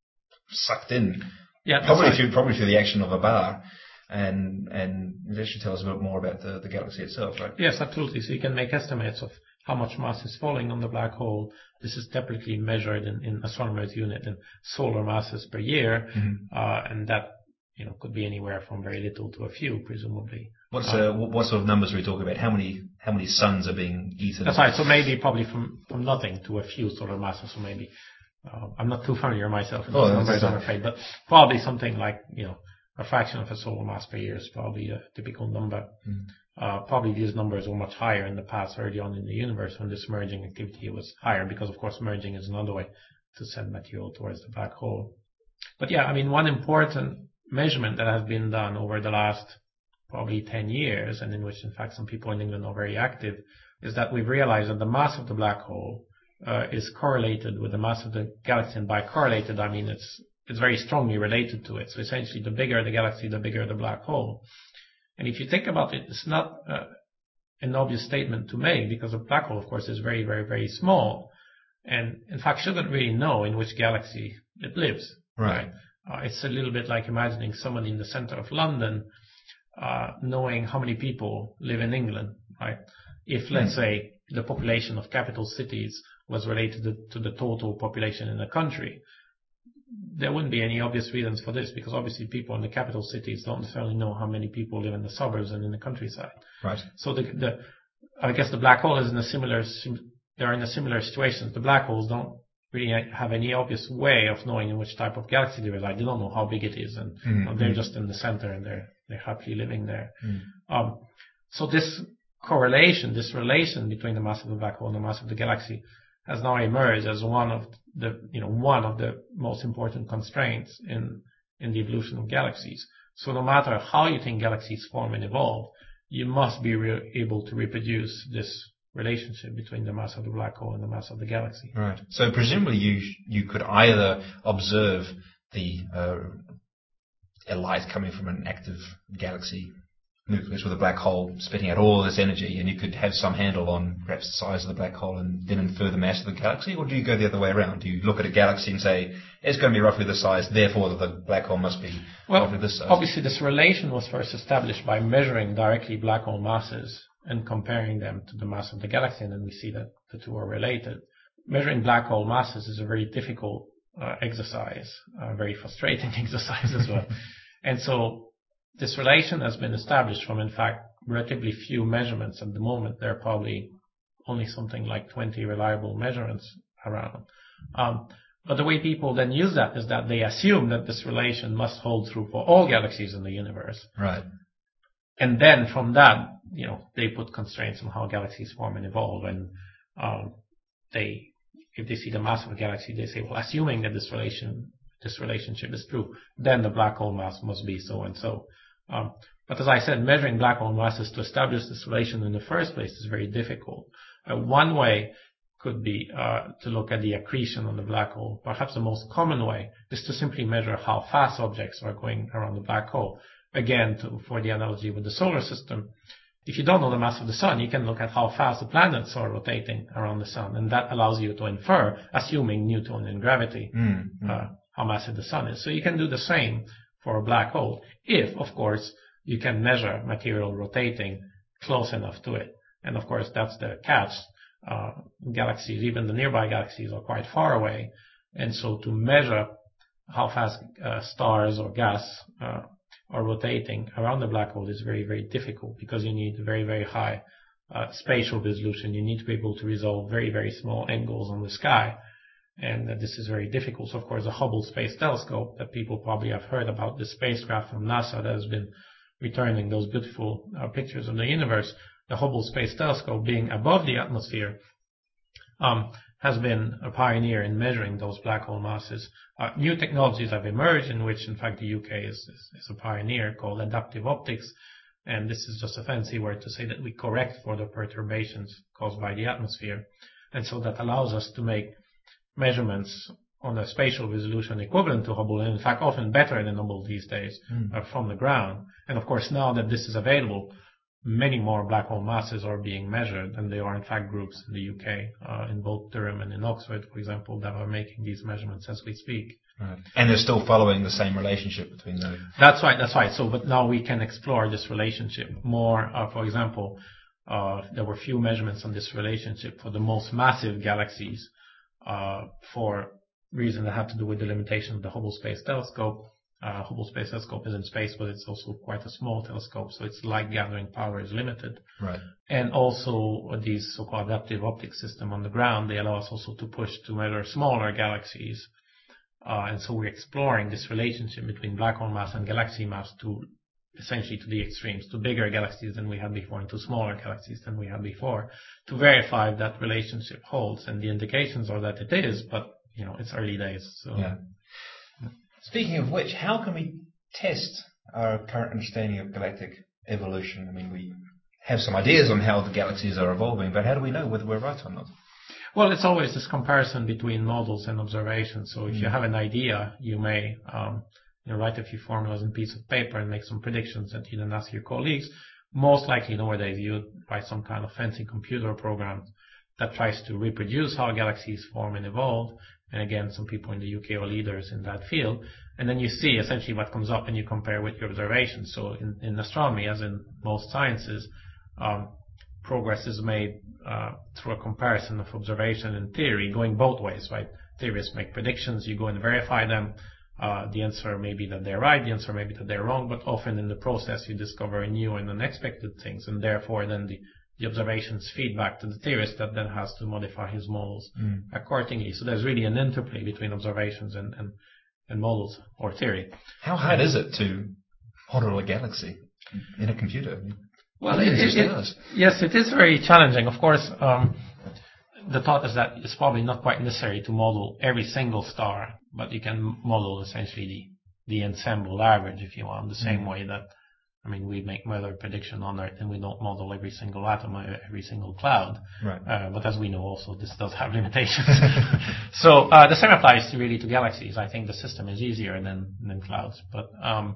sucked in. Yeah, probably right. through probably through the action of a bar. And and that should tell us a bit more about the, the galaxy itself, right? Yes, absolutely. So you can make estimates of how much mass is falling on the black hole. This is typically measured in, in astronomers' unit in solar masses per year, mm-hmm. uh, and that you know could be anywhere from very little to a few, presumably. What's uh, what sort of numbers are we talking about? How many how many suns are being eaten? That's right. So maybe probably from, from nothing to a few solar masses. So maybe uh, I'm not too familiar myself with those oh, numbers, I'm afraid, but probably something like you know a fraction of a solar mass per year is probably a typical number. Mm. Uh, probably these numbers were much higher in the past, early on in the universe, when this merging activity was higher, because of course merging is another way to send material towards the black hole. But yeah, I mean, one important measurement that has been done over the last probably ten years, and in which, in fact, some people in England are very active, is that we've realized that the mass of the black hole uh, is correlated with the mass of the galaxy. And by correlated, I mean it's it's very strongly related to it. So essentially, the bigger the galaxy, the bigger the black hole. And if you think about it, it's not uh, an obvious statement to make, because a black hole, of course, is very, very, very small, and in fact shouldn't really know in which galaxy it lives. Right. right? Uh, it's a little bit like imagining someone in the center of London uh, knowing how many people live in England, right? If, let's mm. say, the population of capital cities was related to, to the total population in the country, there wouldn't be any obvious reasons for this, because obviously people in the capital cities don't necessarily know how many people live in the suburbs and in the countryside. Right. So the, the I guess the black hole is in a similar, they're in a similar situation. The black holes don't really have any obvious way of knowing in which type of galaxy they reside. They don't know how big it is, and mm-hmm. you know, they're just in the center and they're they're happily living there. Mm. Um, so this correlation, this relation between the mass of the black hole and the mass of the galaxy has now emerged as one of the you know one of the most important constraints in in the evolution of galaxies. So no matter how you think galaxies form and evolve, you must be re- able to reproduce this relationship between the mass of the black hole and the mass of the galaxy. Right. So presumably you you could either observe the uh, a light coming from an active galaxy nucleus with a black hole spitting out all this energy, and you could have some handle on perhaps the size of the black hole and then infer the mass of the galaxy, or do you go the other way around? Do you look at a galaxy and say it's going to be roughly this size, therefore the black hole must be well, roughly this size? Obviously this relation was first established by measuring directly black hole masses and comparing them to the mass of the galaxy, and then we see that the two are related. Measuring black hole masses is a very difficult uh, exercise, a very frustrating exercise as well. And so this relation has been established from, in fact, relatively few measurements at the moment. There are probably only something like twenty reliable measurements around. Um, but the way people then use that is that they assume that this relation must hold true for all galaxies in the universe. Right. And then from that, you know, they put constraints on how galaxies form and evolve. And um, they, if they see the mass of a galaxy, they say, well, assuming that this relation, this relationship is true, then the black hole mass must be so and so. Um, but as I said, measuring black hole masses to establish this relation in the first place is very difficult. Uh, one way could be uh, to look at the accretion on the black hole. Perhaps the most common way is to simply measure how fast objects are going around the black hole. Again, to, for the analogy with the solar system, if you don't know the mass of the sun, you can look at how fast the planets are rotating around the sun, and that allows you to infer, assuming Newtonian gravity, mm-hmm. uh, how massive the sun is. So you can do the same for a black hole, if, of course, you can measure material rotating close enough to it. And of course, that's the catch. Uh, galaxies, even the nearby galaxies, are quite far away, and so to measure how fast uh, stars or gas uh, are rotating around the black hole is very, very difficult, because you need very, very high uh, spatial resolution. You need to be able to resolve very, very small angles on the sky, and uh, this is very difficult. So, of course, the Hubble Space Telescope that people probably have heard about, the spacecraft from NASA that has been returning those beautiful uh, pictures of the universe, the Hubble Space Telescope being above the atmosphere, um, has been a pioneer in measuring those black hole masses. Uh, new technologies have emerged, in which, in fact, the U K is, is, is a pioneer, called adaptive optics. And this is just a fancy word to say that we correct for the perturbations caused by the atmosphere. And so that allows us to make measurements on a spatial resolution equivalent to Hubble, and in fact often better than Hubble these days, mm. uh, from the ground. And of course, now that this is available, many more black hole masses are being measured, and there are in fact groups in the U K, uh, in both Durham and in Oxford, for example, that are making these measurements as we speak. Right. And they're still following the same relationship between those. That's right, that's right. So, but now we can explore this relationship more. Uh, for example, uh, there were few measurements on this relationship for the most massive galaxies, uh, for reasons that have to do with the limitation of the Hubble Space Telescope. Uh, Hubble Space Telescope is in space, but it's also quite a small telescope, so its light gathering power is limited. Right. And also uh, these so-called adaptive optics system on the ground, they allow us also to push to measure smaller galaxies. Uh, and so we're exploring this relationship between black hole mass and galaxy mass to essentially to the extremes, to bigger galaxies than we had before and to smaller galaxies than we had before, to verify if that relationship holds. And the indications are that it is, but you know, it's early days. So. Yeah. Speaking of which, how can we test our current understanding of galactic evolution? I mean, we have some ideas on how the galaxies are evolving, but how do we know whether we're right or not? Well, it's always this comparison between models and observations. So if mm. you have an idea, you may um, you know, write a few formulas on a piece of paper and make some predictions and you then ask your colleagues. Most likely nowadays you would write some kind of fancy computer program that tries to reproduce how galaxies form and evolve. And again, some people in the U K are leaders in that field. And then you see essentially what comes up and you compare with your observations. So in, in astronomy, as in most sciences, um, progress is made uh, through a comparison of observation and theory, going both ways, right? Theorists make predictions, you go and verify them. Uh, the answer may be that they're right, the answer may be that they're wrong, but often in the process you discover new and unexpected things, and therefore then the, the observations feed back to the theorist that then has to modify his models mm. accordingly. So there's really an interplay between observations and, and, and models or theory. How hard is it to model a galaxy in a computer? Well, it, it, it, yes, it is very challenging. Of course, um, the thought is that it's probably not quite necessary to model every single star, but you can model essentially the, the ensemble average, if you want, the same mm. way that, I mean, we make weather prediction on Earth and we don't model every single atom or every single cloud. Right. Uh, but as we know also, this does have limitations. So uh, the same applies to really to galaxies. I think the system is easier than, than clouds. But um,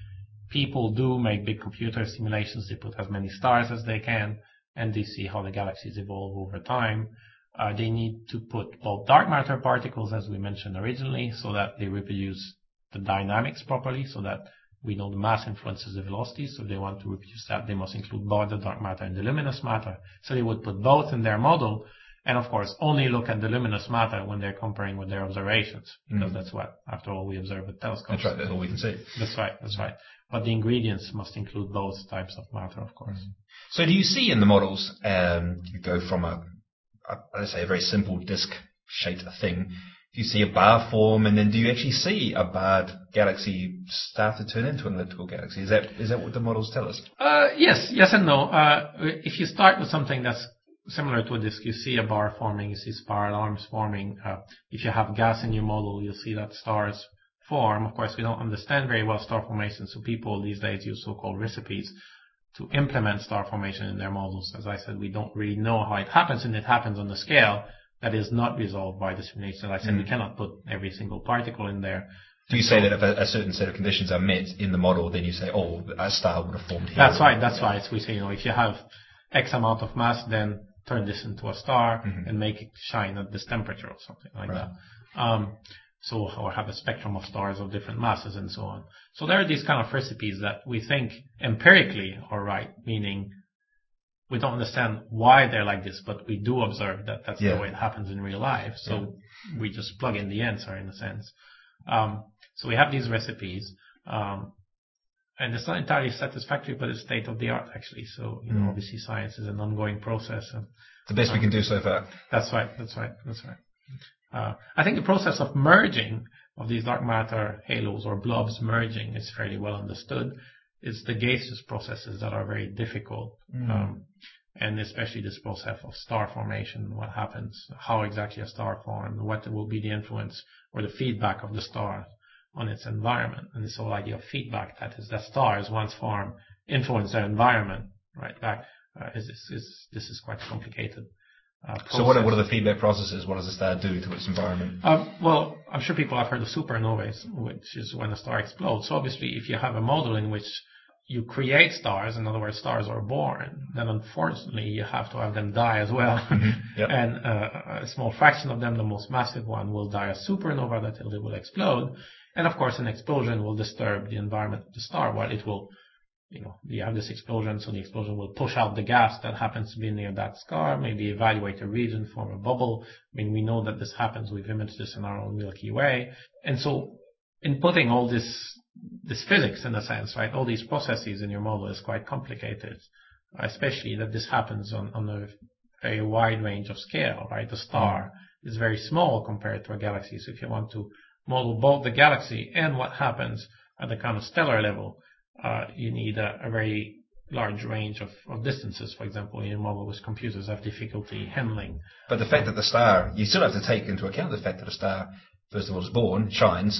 people do make big computer simulations. They put as many stars as they can, and they see how the galaxies evolve over time. Uh, they need to put both dark matter particles, as we mentioned originally, so that they reproduce the dynamics properly, so that we know the mass influences the velocity. So if they want to reproduce that, they must include both the dark matter and the luminous matter. So they would put both in their model, and of course, only look at the luminous matter when they're comparing with their observations, because mm. that's what, after all, we observe with telescopes. That's right, that's all we can see. That's right, that's right. But the ingredients must include both types of matter, of course. Mm. So do you see in the models, um, you go from a let's say a very simple disc-shaped thing, do you see a bar form, and then do you actually see a barred galaxy start to turn into an elliptical galaxy? Is that is that what the models tell us? Uh, yes, yes and no. Uh, if you start with something that's similar to a disk, you see a bar forming, you see spiral arms forming. Uh, if you have gas in your model, you'll see that stars form. Of course, we don't understand very well star formation, so people these days use so-called recipes to implement star formation in their models. As I said, we don't really know how it happens, and it happens on a scale that is not resolved by the simulation. As I said, mm. we cannot put every single particle in there. Do you say that if a, a certain set of conditions are met in the model, then you say, oh, a star would have formed here? That's right, that's right. So we say, you know, if you have X amount of mass, then turn this into a star mm-hmm. and make it shine at this temperature or something like right. that. Um, So, or have a spectrum of stars of different masses and so on. So there are these kind of recipes that we think empirically are right, meaning we don't understand why they're like this, but we do observe that that's yeah. the way it happens in real life. So yeah. we just plug in the answer in a sense. Um, so we have these recipes, um, and it's not entirely satisfactory, but it's state of the art actually. So, you know, mm. obviously science is an ongoing process. And, the best um, we can do so far. That's right, that's right, that's right. Uh, I think the process of merging of these dark matter halos or blobs merging is fairly well understood. It's the gaseous processes that are very difficult, mm. um, and especially this process of star formation, what happens, how exactly a star forms, what will be the influence or the feedback of the star on its environment. And this whole idea of feedback, that is, that stars once formed influence their environment, right back, uh, is, is, is, this is quite complicated. Uh, so what are, what are the feedback processes? What does the star do to its environment? Um, well, I'm sure people have heard of supernovae, which is when a star explodes. So obviously, if you have a model in which you create stars, in other words, stars are born, then unfortunately you have to have them die as well. Mm-hmm. Yep. And uh, a small fraction of them, the most massive one, will die as supernova, that it will explode. And of course, an explosion will disturb the environment of the star, while it will, you know, you have this explosion, so the explosion will push out the gas that happens to be near that star, maybe evaluate a region, form a bubble. I mean, we know that this happens. We've imaged this in our own Milky Way. And so in putting all this, this physics in a sense, right, all these processes in your model is quite complicated, especially that this happens on, on a very wide range of scale, right? The star is very small compared to a galaxy. So if you want to model both the galaxy and what happens at the kind of stellar level, Uh, you need a, a very large range of, of distances, for example, in your model, which computers have difficulty handling. But the fact that the star, you still have to take into account the fact that a star, first of all, is born, shines,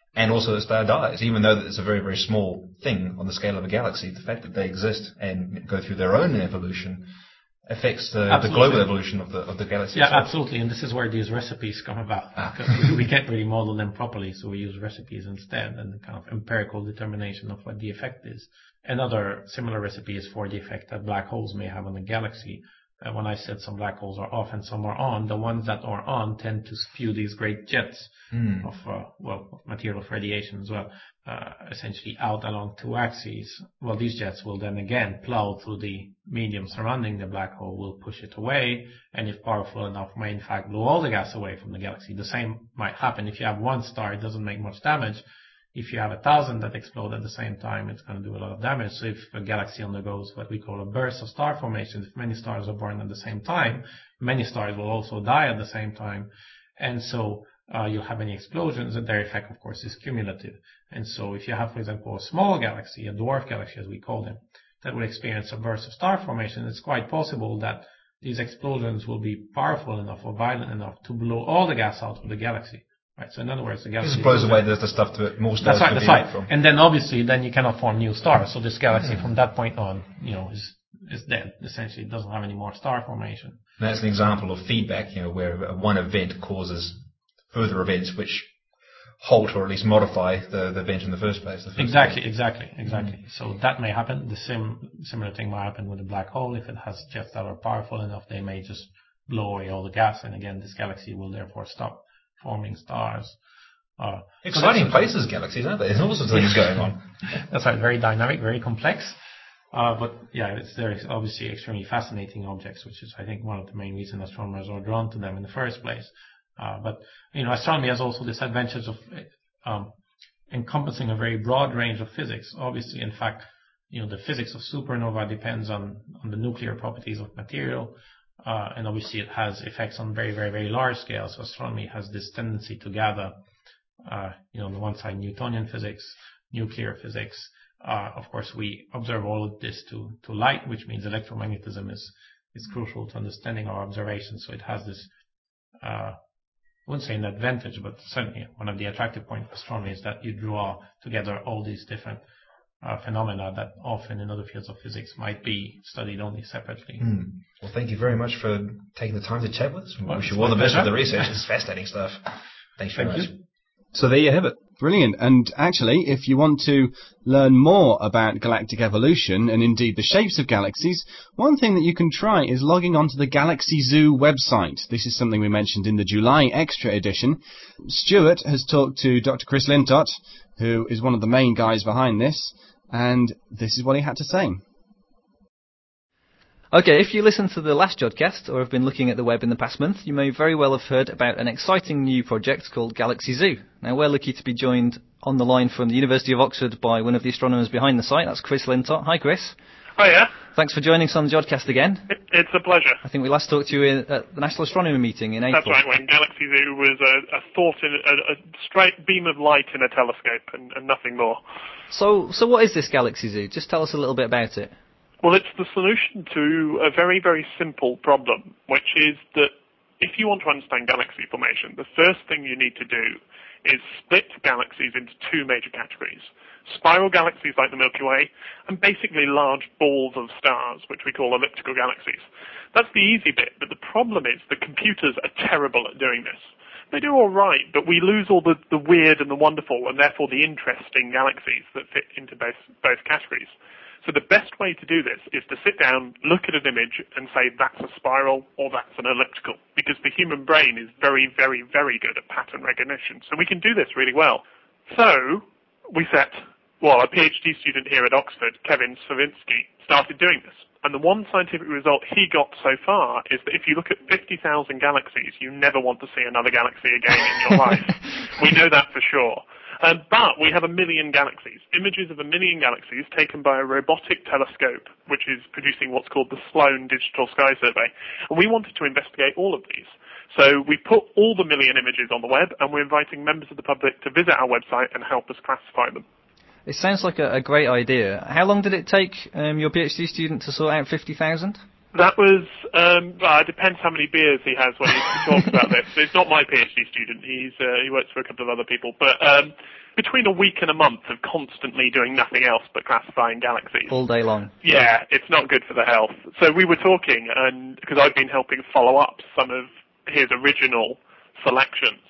and also the star dies, even though it's a very, very small thing on the scale of a galaxy. The fact that they exist and go through their own evolution affects the, the global evolution of the of the galaxy. Yeah, itself. absolutely, and this is where these recipes come about. Ah. Because we can't really model them properly, so we use recipes instead, and the kind of empirical determination of what the effect is. Another similar recipe is for the effect that black holes may have on the galaxy. Uh, when I said some black holes are off and some are on, the ones that are on tend to spew these great jets Mm. of, uh, well, material of radiation as well, uh, essentially out along two axes. Well, these jets will then again plow through the medium surrounding the black hole, will push it away, and if powerful enough, may in fact blow all the gas away from the galaxy. The same might happen if you have one star, it doesn't make much damage. If you have a thousand that explode at the same time, it's going to do a lot of damage. So if a galaxy undergoes what we call a burst of star formation, if many stars are born at the same time, many stars will also die at the same time. And so uh, you'll have many explosions, and their effect, of course, is cumulative. And so if you have, for example, a small galaxy, a dwarf galaxy as we call them, that will experience a burst of star formation, it's quite possible that these explosions will be powerful enough or violent enough to blow all the gas out of the galaxy. Right, so in other words, the galaxy just blows away the, the stuff to it, more stars that's right, to that's be right. from. And then obviously, then you cannot form new stars. So this galaxy, from that point on, you know, is is dead. Essentially, it doesn't have any more star formation. And that's an example of feedback, you know, where one event causes further events which halt or at least modify the, the event in the first place. The first Exactly, event. exactly, exactly. Mm-hmm. So that may happen. The same similar thing might happen with a black hole. If it has jets that are powerful enough, they may just blow away all the gas, and again, this galaxy will therefore stop forming stars. Uh, Exciting so places, galaxies, aren't they? There's all sorts of things going on. That's right, very dynamic, very complex. Uh, but yeah, it's they're obviously extremely fascinating objects, which is, I think, one of the main reasons astronomers are drawn to them in the first place. Uh, but, you know, astronomy has also this advantage of um, encompassing a very broad range of physics. Obviously, in fact, you know, the physics of supernova depends on, on the nuclear properties of material. Uh, and obviously it has effects on very, very, very large scales. So astronomy has this tendency to gather Uh, you know, on the one side, Newtonian physics, nuclear physics. Uh, of course, we observe all of this to, to light, which means electromagnetism is, is crucial to understanding our observations. So it has this, uh, I wouldn't say an advantage, but certainly one of the attractive points of astronomy is that you draw together all these different uh, phenomena that often in other fields of physics might be studied only separately. Mm. Well, thank you very much for taking the time to chat with us. We well, wish you all the best with the research. It's fascinating stuff. Thanks very Thank much. you. So there you have it. Brilliant. And actually, if you want to learn more about galactic evolution and indeed the shapes of galaxies, one thing that you can try is logging onto the Galaxy Zoo website. This is something we mentioned in the July Extra edition. Stuart has talked to Doctor Chris Lintott, who is one of the main guys behind this, and this is what he had to say. Okay, if you listened to the last Jodcast or have been looking at the web in the past month, you may very well have heard about an exciting new project called Galaxy Zoo. Now, we're lucky to be joined on the line from the University of Oxford by one of the astronomers behind the site. That's Chris Lintott. Hi, Chris. Hiya. Thanks for joining us on the Jodcast again. It, it's a pleasure. I think we last talked to you in, at the National Astronomy meeting in April. That's right, when Galaxy Zoo was a, a thought, in a, a straight beam of light in a telescope and, and nothing more. So, so what is this Galaxy Zoo? Just tell us a little bit about it. Well, it's the solution to a very, very simple problem, which is that if you want to understand galaxy formation, the first thing you need to do is split galaxies into two major categories. Spiral galaxies like the Milky Way, and basically large balls of stars, which we call elliptical galaxies. That's the easy bit, but the problem is the computers are terrible at doing this. They do all right, but we lose all the, the weird and the wonderful, and therefore the interesting galaxies that fit into both, both categories. So the best way to do this is to sit down, look at an image, and say that's a spiral or that's an elliptical, because the human brain is very, very, very good at pattern recognition. So we can do this really well. So we set, well, a PhD student here at Oxford, Kevin Swavinsky, started doing this. And the one scientific result he got so far is that if you look at fifty thousand galaxies, you never want to see another galaxy again in your life. We know that for sure. Um, but we have a million galaxies, images of a million galaxies taken by a robotic telescope, which is producing what's called the Sloan Digital Sky Survey. And we wanted to investigate all of these. So we put all the million images on the web, and we're inviting members of the public to visit our website and help us classify them. It sounds like a, a great idea. How long did it take um, your PhD student to sort out fifty thousand? That was, um, well, it depends how many beers he has when he talks about this. It's not my PhD student. He's, uh, he works for a couple of other people. But um, between a week and a month of constantly doing nothing else but classifying galaxies. All day long. Yeah, it's not good for the health. So we were talking, and because I've been helping follow up some of his original selections,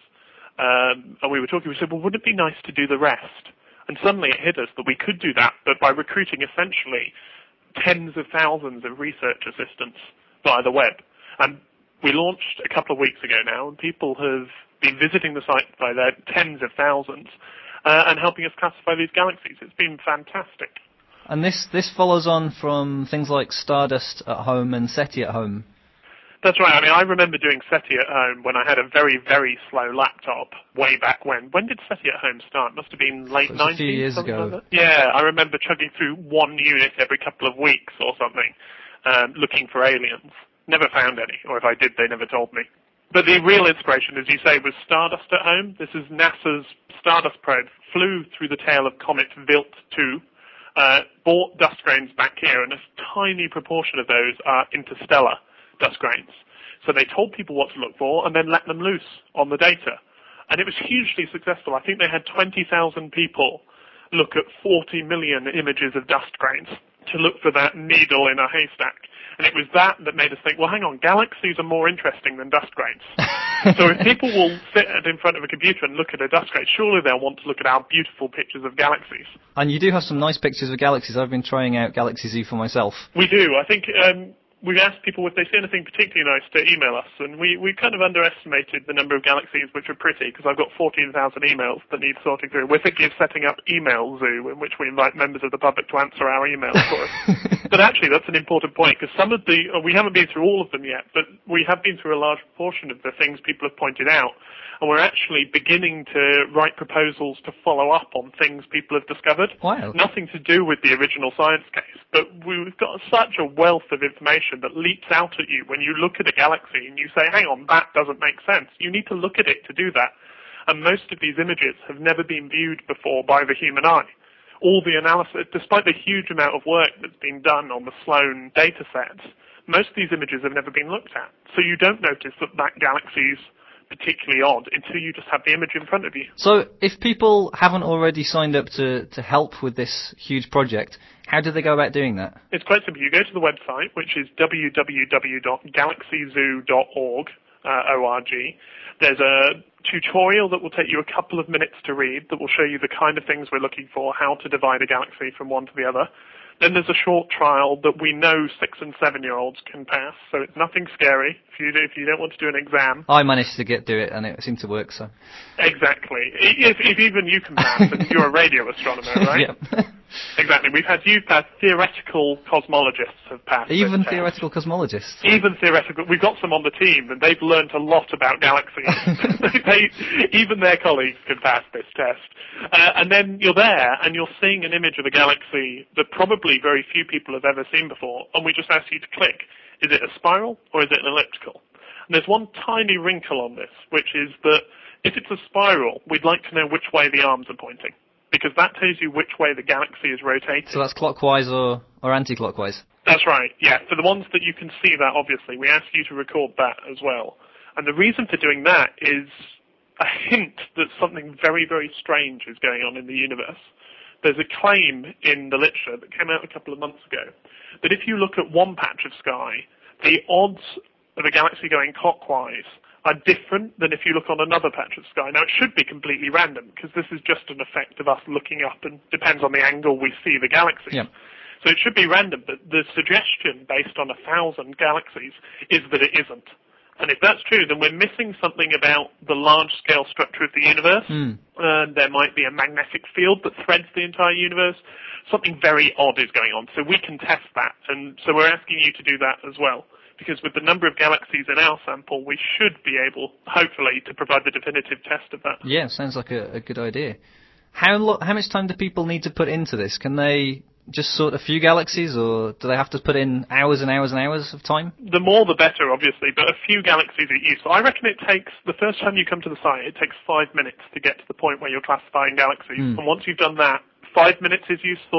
um, and we were talking, we said, well, wouldn't it be nice to do the rest? And suddenly it hit us that we could do that, but by recruiting essentially tens of thousands of research assistants via the web. And we launched a couple of weeks ago now, and people have been visiting the site by their tens of thousands uh, and helping us classify these galaxies. It's been fantastic. And this, this follows on from things like Stardust at home and SETI at home. That's right. I mean, I remember doing SETI at home when I had a very, very slow laptop way back when. When did SETI at home start? It must have been late nineties. A few years ago. Like yeah, I remember chugging through one unit every couple of weeks or something, um, looking for aliens. Never found any, or if I did, they never told me. But the real inspiration, as you say, was Stardust at home. This is NASA's Stardust probe, flew through the tail of comet Wild two, uh, brought dust grains back here, and a tiny proportion of those are interstellar dust grains. So they told people what to look for and then let them loose on the data. And it was hugely successful. I think they had twenty thousand people look at forty million images of dust grains to look for that needle in a haystack. And it was that that made us think, well, hang on, galaxies are more interesting than dust grains. So if people will sit in front of a computer and look at a dust grain, surely they'll want to look at our beautiful pictures of galaxies. And you do have some nice pictures of galaxies. I've been trying out Galaxy Zoo for myself. We do. I think um, we've asked people if they see anything particularly nice to email us, and we, we kind of underestimated the number of galaxies which are pretty, because I've got fourteen thousand emails that need sorting through. We're thinking of setting up Email Zoo, in which we invite members of the public to answer our emails for us. But actually, that's an important point, because some of the, we haven't been through all of them yet, but we have been through a large proportion of the things people have pointed out, and we're actually beginning to write proposals to follow up on things people have discovered. Wow. Nothing to do with the original science case, but we've got such a wealth of information that leaps out at you when you look at a galaxy and you say, hang on, that doesn't make sense. You need to look at it to do that. And most of these images have never been viewed before by the human eye. All the analysis, despite the huge amount of work that's been done on the Sloan data sets, most of these images have never been looked at. So you don't notice that that galaxy's particularly odd until you just have the image in front of you. So if people haven't already signed up to, to help with this huge project, how do they go about doing that? It's quite simple. You go to the website, which is w w w dot galaxy zoo dot org, uh, O R G. There's a tutorial that will take you a couple of minutes to read that will show you the kind of things we're looking for, how to divide a galaxy from one to the other. Then there's a short trial that we know six and seven year olds can pass, so it's nothing scary if you do, if you don't want to do an exam. I managed to get do it, and it seemed to work. So exactly. If, if even you can pass, and you're a radio astronomer, right? Yeah. Exactly. We've had you pass. Theoretical cosmologists have passed. Even theoretical cosmologists. Even theoretical. We've got some on the team, and they've learned a lot about galaxies. they, even their colleagues can pass this test. Uh, and then you're there, and you're seeing an image of a galaxy that probably very few people have ever seen before, and we just ask you to click. Is it a spiral, or is it an elliptical? And there's one tiny wrinkle on this, which is that if it's a spiral, we'd like to know which way the arms are pointing, because that tells you which way the galaxy is rotating. So that's clockwise or, or anti-clockwise? That's right, yeah. For the ones that you can see that, obviously, we ask you to record that as well. And the reason for doing that is a hint that something very, very strange is going on in the universe. There's a claim in the literature that came out a couple of months ago that if you look at one patch of sky, the odds of a galaxy going clockwise are different than if you look on another patch of sky. Now, it should be completely random, because this is just an effect of us looking up, and depends on the angle we see the galaxy. Yep. So it should be random, but the suggestion based on a thousand galaxies is that it isn't. And if that's true, then we're missing something about the large-scale structure of the universe. Mm. Uh, there might be a magnetic field that threads the entire universe. Something very odd is going on, so we can test that. And so we're asking you to do that as well, because with the number of galaxies in our sample, we should be able, hopefully, to provide the definitive test of that. Yeah, sounds like a, a good idea. How lo- how much time do people need to put into this? Can they just sort a few galaxies, or do they have to put in hours and hours and hours of time? The more the better, obviously, but a few galaxies are useful. I reckon it takes, the first time you come to the site, it takes five minutes to get to the point where you're classifying galaxies. Mm. And once you've done that, five minutes is useful,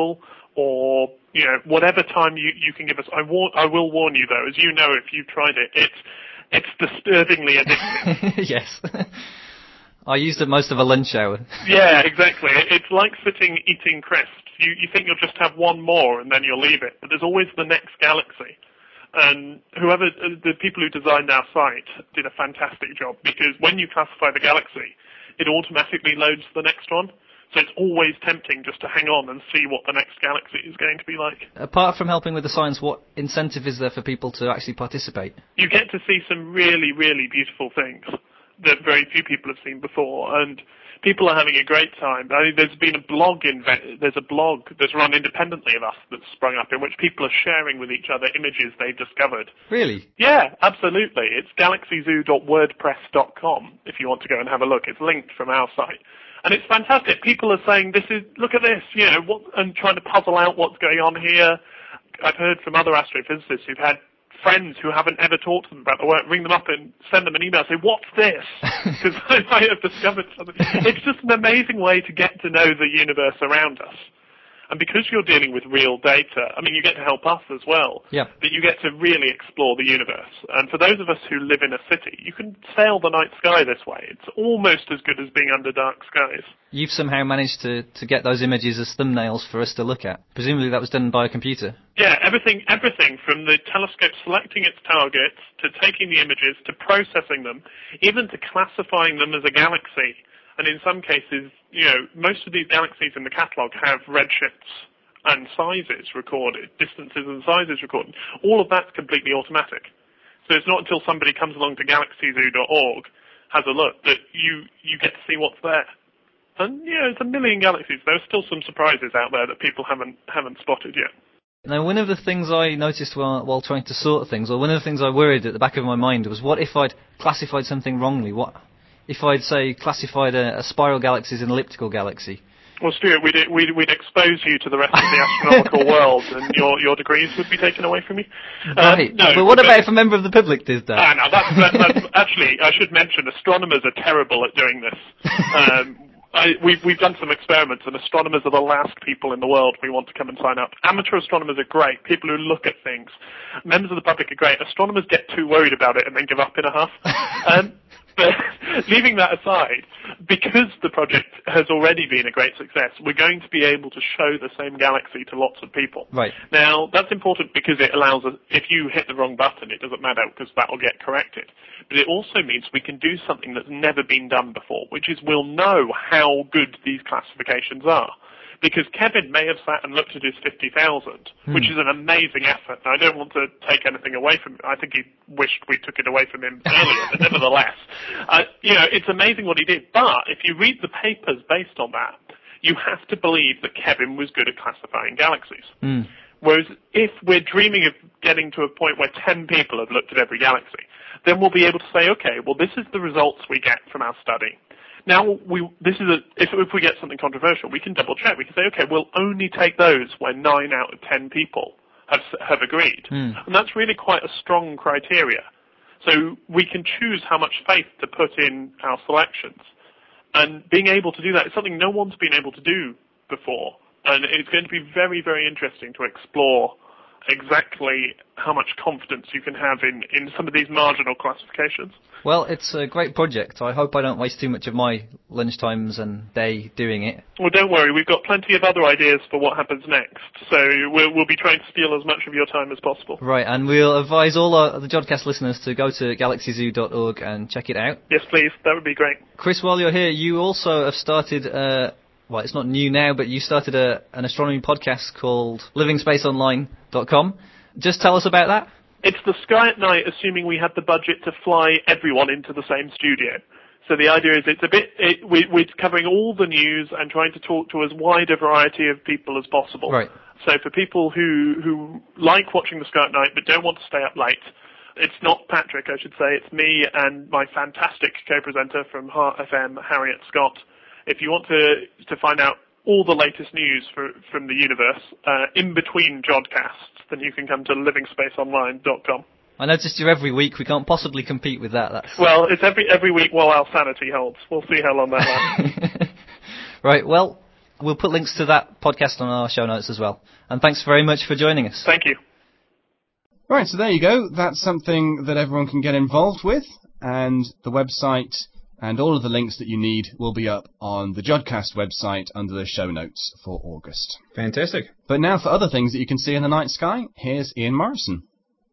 or, you know, whatever time you, you can give us. I, war- I will warn you, though, as you know if you've tried it, it's, it's disturbingly addictive. Yes. I used it most of a lunch hour. Yeah, exactly. It's like sitting eating crisps. You, you think you'll just have one more and then you'll leave it, but there's always the next galaxy. And whoever, the people who designed our site did a fantastic job, because when you classify the galaxy, it automatically loads the next one. So it's always tempting just to hang on and see what the next galaxy is going to be like. Apart from helping with the science, what incentive is there for people to actually participate? You get to see some really, really beautiful things that very few people have seen before, and people are having a great time. I mean, there's been a blog in, there's a blog that's run independently of us that's sprung up, in which people are sharing with each other images they've discovered. Really? Yeah, absolutely. It's galaxy zoo dot wordpress dot com if you want to go and have a look. It's linked from our site. And it's fantastic. People are saying, this is, look at this, you know, what, and trying to puzzle out what's going on here. I've heard from other astrophysicists who've had friends who haven't ever talked to them about the work, ring them up and send them an email, say, what's this? Because I have discovered something. It's just an amazing way to get to know the universe around us. And because you're dealing with real data, I mean, you get to help us as well, yeah. but you get to really explore the universe. And for those of us who live in a city, you can sail the night sky this way. It's almost as good as being under dark skies. You've somehow managed to, to get those images as thumbnails for us to look at. Presumably that was done by a computer. Yeah, everything, everything from the telescope selecting its targets, to taking the images, to processing them, even to classifying them as a galaxy. And in some cases, you know, most of these galaxies in the catalogue have redshifts and sizes recorded, distances and sizes recorded. All of that's completely automatic. So it's not until somebody comes along to galaxy zoo dot org, has a look, that you, you get to see what's there. And, you know, it's a million galaxies. There are still some surprises out there that people haven't haven't spotted yet. Now, one of the things I noticed while, while trying to sort things, or one of the things I worried at the back of my mind was, what if I'd classified something wrongly? What if I'd, say, classified a, a spiral galaxy as an elliptical galaxy? Well, Stuart, we'd, we'd, we'd expose you to the rest of the astronomical world, and your, your degrees would be taken away from you. Right, um, no, but what but, about if a member of the public did that? Ah, no, that's, that, that's, actually, I should mention, astronomers are terrible at doing this. Um, I, we've, we've done some experiments, and astronomers are the last people in the world we want to come and sign up. Amateur astronomers are great, people who look at things. Members of the public are great. Astronomers get too worried about it and then give up in a huff. Um, But leaving that aside, because the project has already been a great success, we're going to be able to show the same galaxy to lots of people. Right. Now, that's important because it allows us, if you hit the wrong button, it doesn't matter because that will get corrected. But it also means we can do something that's never been done before, which is we'll know how good these classifications are. Because Kevin may have sat and looked at his fifty thousand, hmm. which is an amazing effort. Now, I don't want to take anything away from him. I think he wished we took it away from him earlier, but nevertheless, uh, you know, it's amazing what he did. But if you read the papers based on that, you have to believe that Kevin was good at classifying galaxies. Hmm. Whereas if we're dreaming of getting to a point where ten people have looked at every galaxy, then we'll be able to say, okay, well, this is the results we get from our study. Now, we, this is a, if, if we get something controversial, we can double check. We can say, okay, we'll only take those where nine out of ten people have, have agreed. Mm. And that's really quite a strong criteria. So we can choose how much faith to put in our selections. And being able to do that is something no one's been able to do before. And it's going to be very, very interesting to explore exactly how much confidence you can have in, in some of these marginal classifications. Well, it's a great project. I hope I don't waste too much of my lunchtimes and day doing it. Well, don't worry. We've got plenty of other ideas for what happens next. So we'll, we'll be trying to steal as much of your time as possible. Right, and we'll advise all our, the Jodcast listeners to go to galaxy zoo dot org and check it out. Yes, please. That would be great. Chris, while you're here, you also have started... Uh, well, it's not new now, but you started a, an astronomy podcast called living space online dot com. Just tell us about that. It's the sky at night, assuming we had the budget to fly everyone into the same studio. So the idea is it's a bit, it, we, we're covering all the news and trying to talk to as wide a variety of people as possible. Right. So for people who, who like watching the sky at night but don't want to stay up late, it's not Patrick, I should say, it's me and my fantastic co-presenter from Heart F M, Harriet Scott. If you want to to find out all the latest news for, from the universe uh, in between Jodcasts, then you can come to living space online dot com. I noticed you're every week. We can't possibly compete with that. That's... Well, it's every every week while our sanity holds. We'll see how long that lasts. Right, well, We'll put links to that podcast on our show notes as well. And thanks very much for joining us. Thank you. Right, so there you go. That's something that everyone can get involved with, and the website and all of the links that you need will be up on the Jodcast website under the show notes for August. Fantastic. But now for other things that you can see in the night sky, here's Ian Morrison.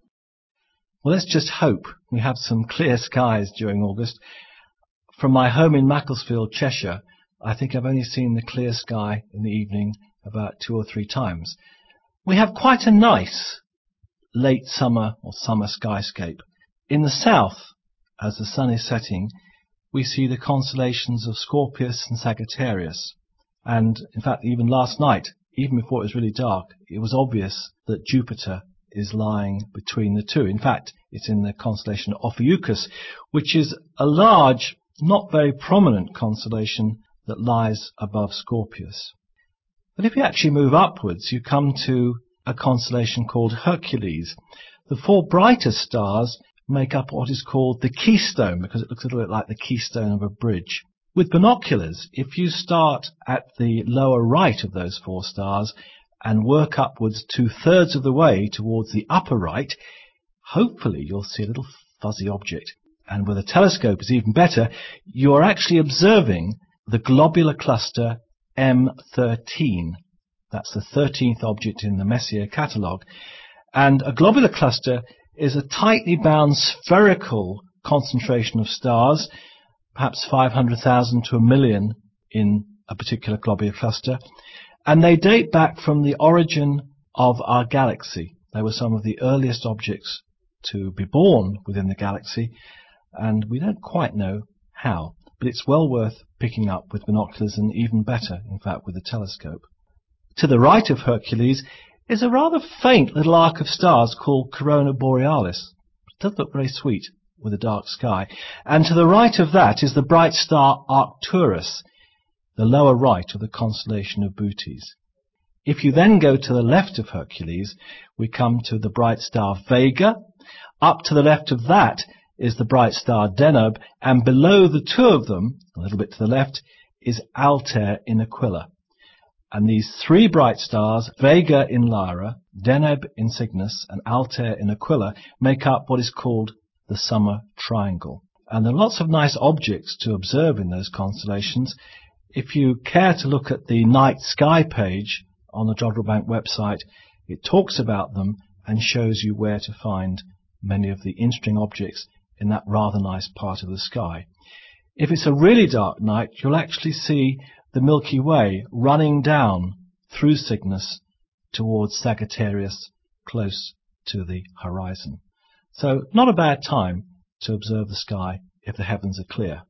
Well, let's just hope we have some clear skies during August. From my home in Macclesfield, Cheshire, I think I've only seen the clear sky in the evening about two or three times. We have quite a nice late summer or summer skyscape. In the south, as the sun is setting, we see the constellations of Scorpius and Sagittarius. And in fact, even last night, even before it was really dark, it was obvious that Jupiter is lying between the two. In fact, it's in the constellation Ophiuchus, which is a large, not very prominent constellation that lies above Scorpius. But if you actually move upwards, you come to a constellation called Hercules. The four brightest stars make up what is called the keystone, because it looks a little bit like the keystone of a bridge. With binoculars, if you start at the lower right of those four stars and work upwards two-thirds of the way towards the upper right, hopefully you'll see a little fuzzy object. And with a telescope is even better, you are actually observing the globular cluster M thirteen. That's the thirteenth object in the Messier catalogue. And a globular cluster is a tightly bound spherical concentration of stars, perhaps five hundred thousand to a million in a particular globular cluster. And they date back from the origin of our galaxy. They were some of the earliest objects to be born within the galaxy, and we don't quite know how. But it's well worth picking up with binoculars, and even better, in fact, with a telescope. To the right of Hercules is a rather faint little arc of stars called Corona Borealis. It does look very sweet with a dark sky. And to the right of that is the bright star Arcturus, the lower right of the constellation of Bootes. If you then go to the left of Hercules, we come to the bright star Vega. Up to the left of that is the bright star Deneb, and below the two of them, a little bit to the left, is Altair in Aquila. And these three bright stars, Vega in Lyra, Deneb in Cygnus, and Altair in Aquila, make up what is called the Summer Triangle. And there are lots of nice objects to observe in those constellations. If you care to look at the night sky page on the Jodrell Bank website, it talks about them and shows you where to find many of the interesting objects in that rather nice part of the sky. If it's a really dark night, you'll actually see the Milky Way running down through Cygnus towards Sagittarius, close to the horizon. So not a bad time to observe the sky if the heavens are clear.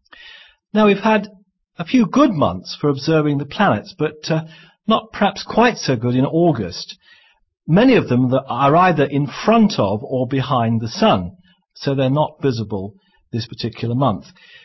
Now, we've had a few good months for observing the planets, but uh, not perhaps quite so good in August. Many of them that are either in front of or behind the sun, so they're not visible this particular month.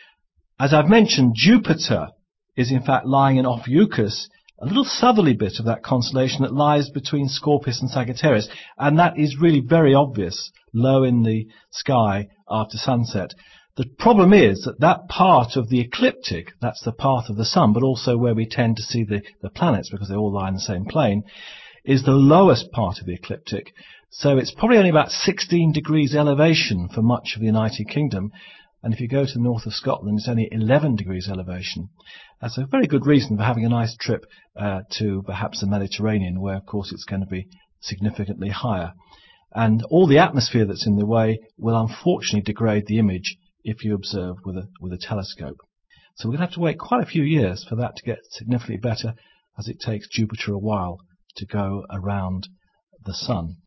As I've mentioned, Jupiter is in fact lying in Ophiuchus, a little southerly bit of that constellation that lies between Scorpius and Sagittarius, and that is really very obvious, low in the sky after sunset. The problem is that that part of the ecliptic, that's the path of the sun, but also where we tend to see the, the planets because they all lie in the same plane, is the lowest part of the ecliptic. So it's probably only about sixteen degrees elevation for much of the United Kingdom. And if you go to the north of Scotland, it's only eleven degrees elevation. That's a very good reason for having a nice trip uh, to perhaps the Mediterranean, where, of course, it's going to be significantly higher. And all the atmosphere that's in the way will unfortunately degrade the image if you observe with a, with a telescope. So we're going to have to wait quite a few years for that to get significantly better, as it takes Jupiter a while to go around the sun.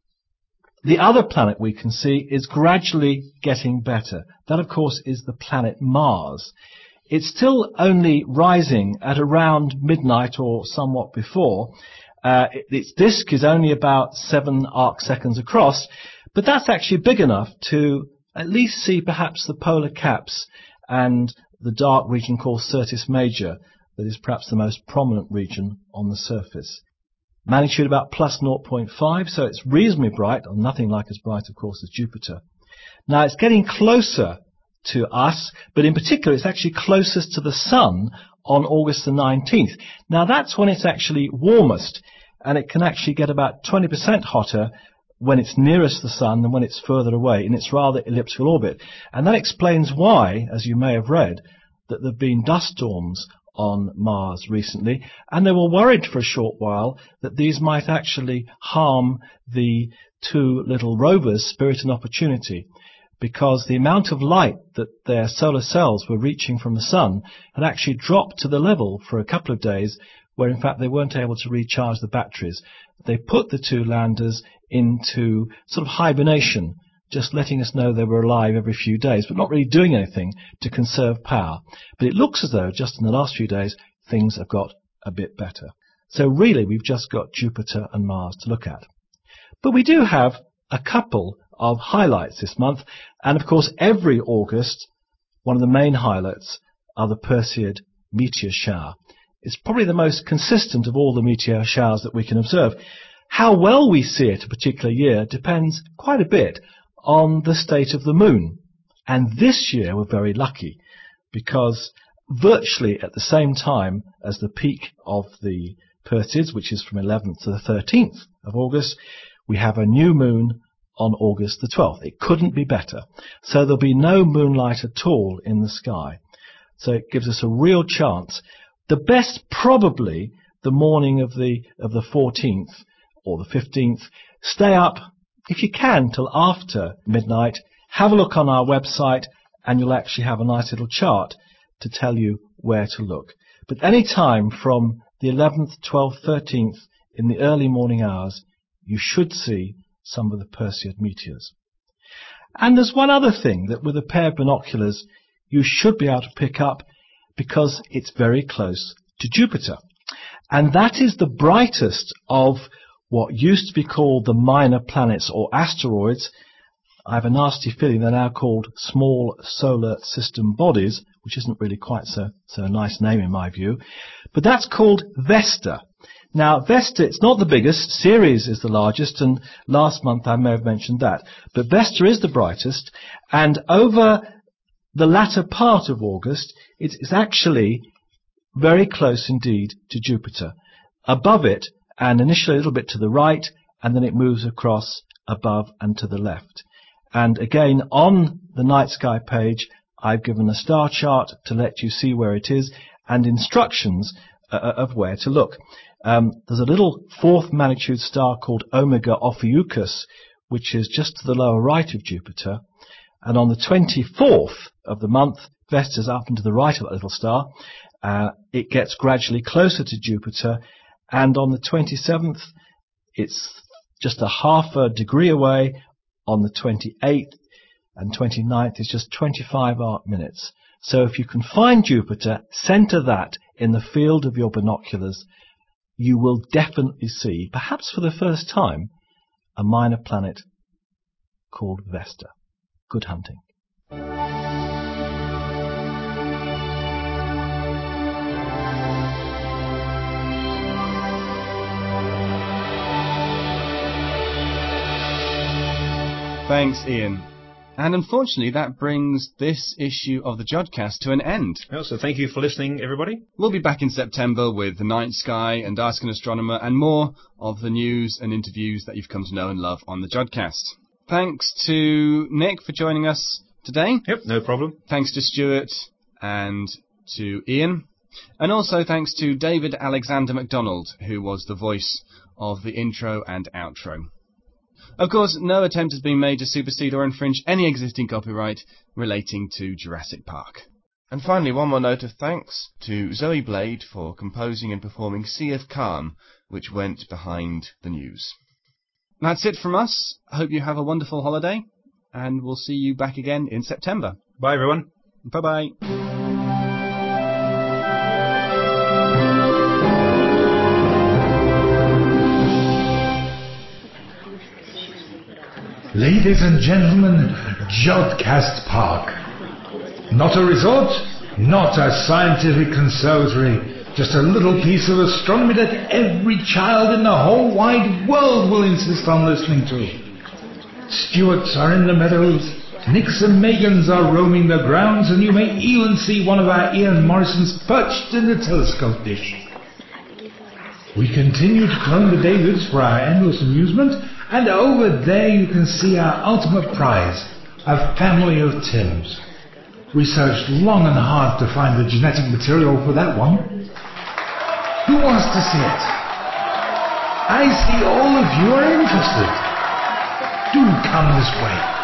The other planet we can see is gradually getting better. That, of course, is the planet Mars. It's still only rising at around midnight or somewhat before. Uh, its disk is only about seven arc seconds across, but that's actually big enough to at least see perhaps the polar caps and the dark region called Syrtis Major, that is perhaps the most prominent region on the surface. Magnitude about plus zero point five, so it's reasonably bright, or nothing like as bright, of course, as Jupiter. Now, it's getting closer to us, but in particular, it's actually closest to the Sun on August the nineteenth. Now that's when it's actually warmest, and it can actually get about twenty percent hotter when it's nearest the sun than when it's further away in its rather elliptical orbit. And that explains why, as you may have read, that there have been dust storms on Mars recently, and they were worried for a short while that these might actually harm the two little rovers, Spirit and Opportunity, because the amount of light that their solar cells were reaching from the sun had actually dropped to the level for a couple of days where in fact they weren't able to recharge the batteries. They put the two landers into sort of hibernation, just letting us know they were alive every few days, but not really doing anything to conserve power. But it looks as though just in the last few days things have got a bit better. So really we've just got Jupiter and Mars to look at. But we do have a couple of highlights this month, and of course every August one of the main highlights are the Perseid meteor shower. It's probably the most consistent of all the meteor showers that we can observe. How well we see it a particular year depends quite a bit on the state of the moon. And this year we're very lucky because virtually at the same time as the peak of the Perseids, which is from eleventh to the thirteenth of August, we have a new moon on August the twelfth. It couldn't be better. So there'll be no moonlight at all in the sky. So it gives us a real chance. The best probably the morning of the of the fourteenth or the fifteenth. Stay up if you can till after midnight. Have a look on our website and you'll actually have a nice little chart to tell you where to look. But any time from the eleventh, twelfth, thirteenth in the early morning hours, you should see some of the Perseid meteors. And there's one other thing that with a pair of binoculars you should be able to pick up, because it's very close to Jupiter. And that is the brightest of what used to be called the minor planets or asteroids. I have a nasty feeling they're now called small solar system bodies, which isn't really quite so, so a nice name in my view. But that's called Vesta. Now, Vesta, it's not the biggest. Ceres is the largest, and last month I may have mentioned that. But Vesta is the brightest, and over the latter part of August, it is actually very close indeed to Jupiter. Above it, and initially a little bit to the right, and then it moves across above and to the left. And again, on the night sky page, I've given a star chart to let you see where it is, and instructions uh, of where to look. Um, there's a little fourth magnitude star called Omega Ophiuchus, which is just to the lower right of Jupiter. And on the twenty-fourth of the month, Vesta's up and to the right of that little star. Uh, it gets gradually closer to Jupiter. And on the twenty-seventh, it's just a half a degree away. On the twenty-eighth and twenty-ninth, it's just twenty-five arc minutes. So if you can find Jupiter, center that in the field of your binoculars, you will definitely see, perhaps for the first time, a minor planet called Vesta. Good hunting. Thanks, Ian. And unfortunately, that brings this issue of the Jodcast to an end. Well, so thank you for listening, everybody. We'll be back in September with The Night Sky and Ask an Astronomer and more of the news and interviews that you've come to know and love on the Jodcast. Thanks to Nick for joining us today. Yep, no problem. Thanks to Stuart and to Ian. And also thanks to David Alexander MacDonald, who was the voice of the intro and outro. Of course, no attempt has been made to supersede or infringe any existing copyright relating to Jurassic Park. And finally, one more note of thanks to Zoe Blade for composing and performing Sea of Calm, which went behind the news. That's it from us. I hope you have a wonderful holiday, and we'll see you back again in September. Bye, everyone. Bye-bye. Ladies and gentlemen, Jodcast Park. Not a resort, not a scientific conservatory, just a little piece of astronomy that every child in the whole wide world will insist on listening to. Stewarts are in the meadows, Nicks and Megans are roaming the grounds, and you may even see one of our Ian Morrisons perched in the telescope dish. We continue to clone the Davids for our endless amusement, and over there you can see our ultimate prize, a family of Tims. We searched long and hard to find the genetic material for that one. Who wants to see it? I see all of you are interested. Do come this way.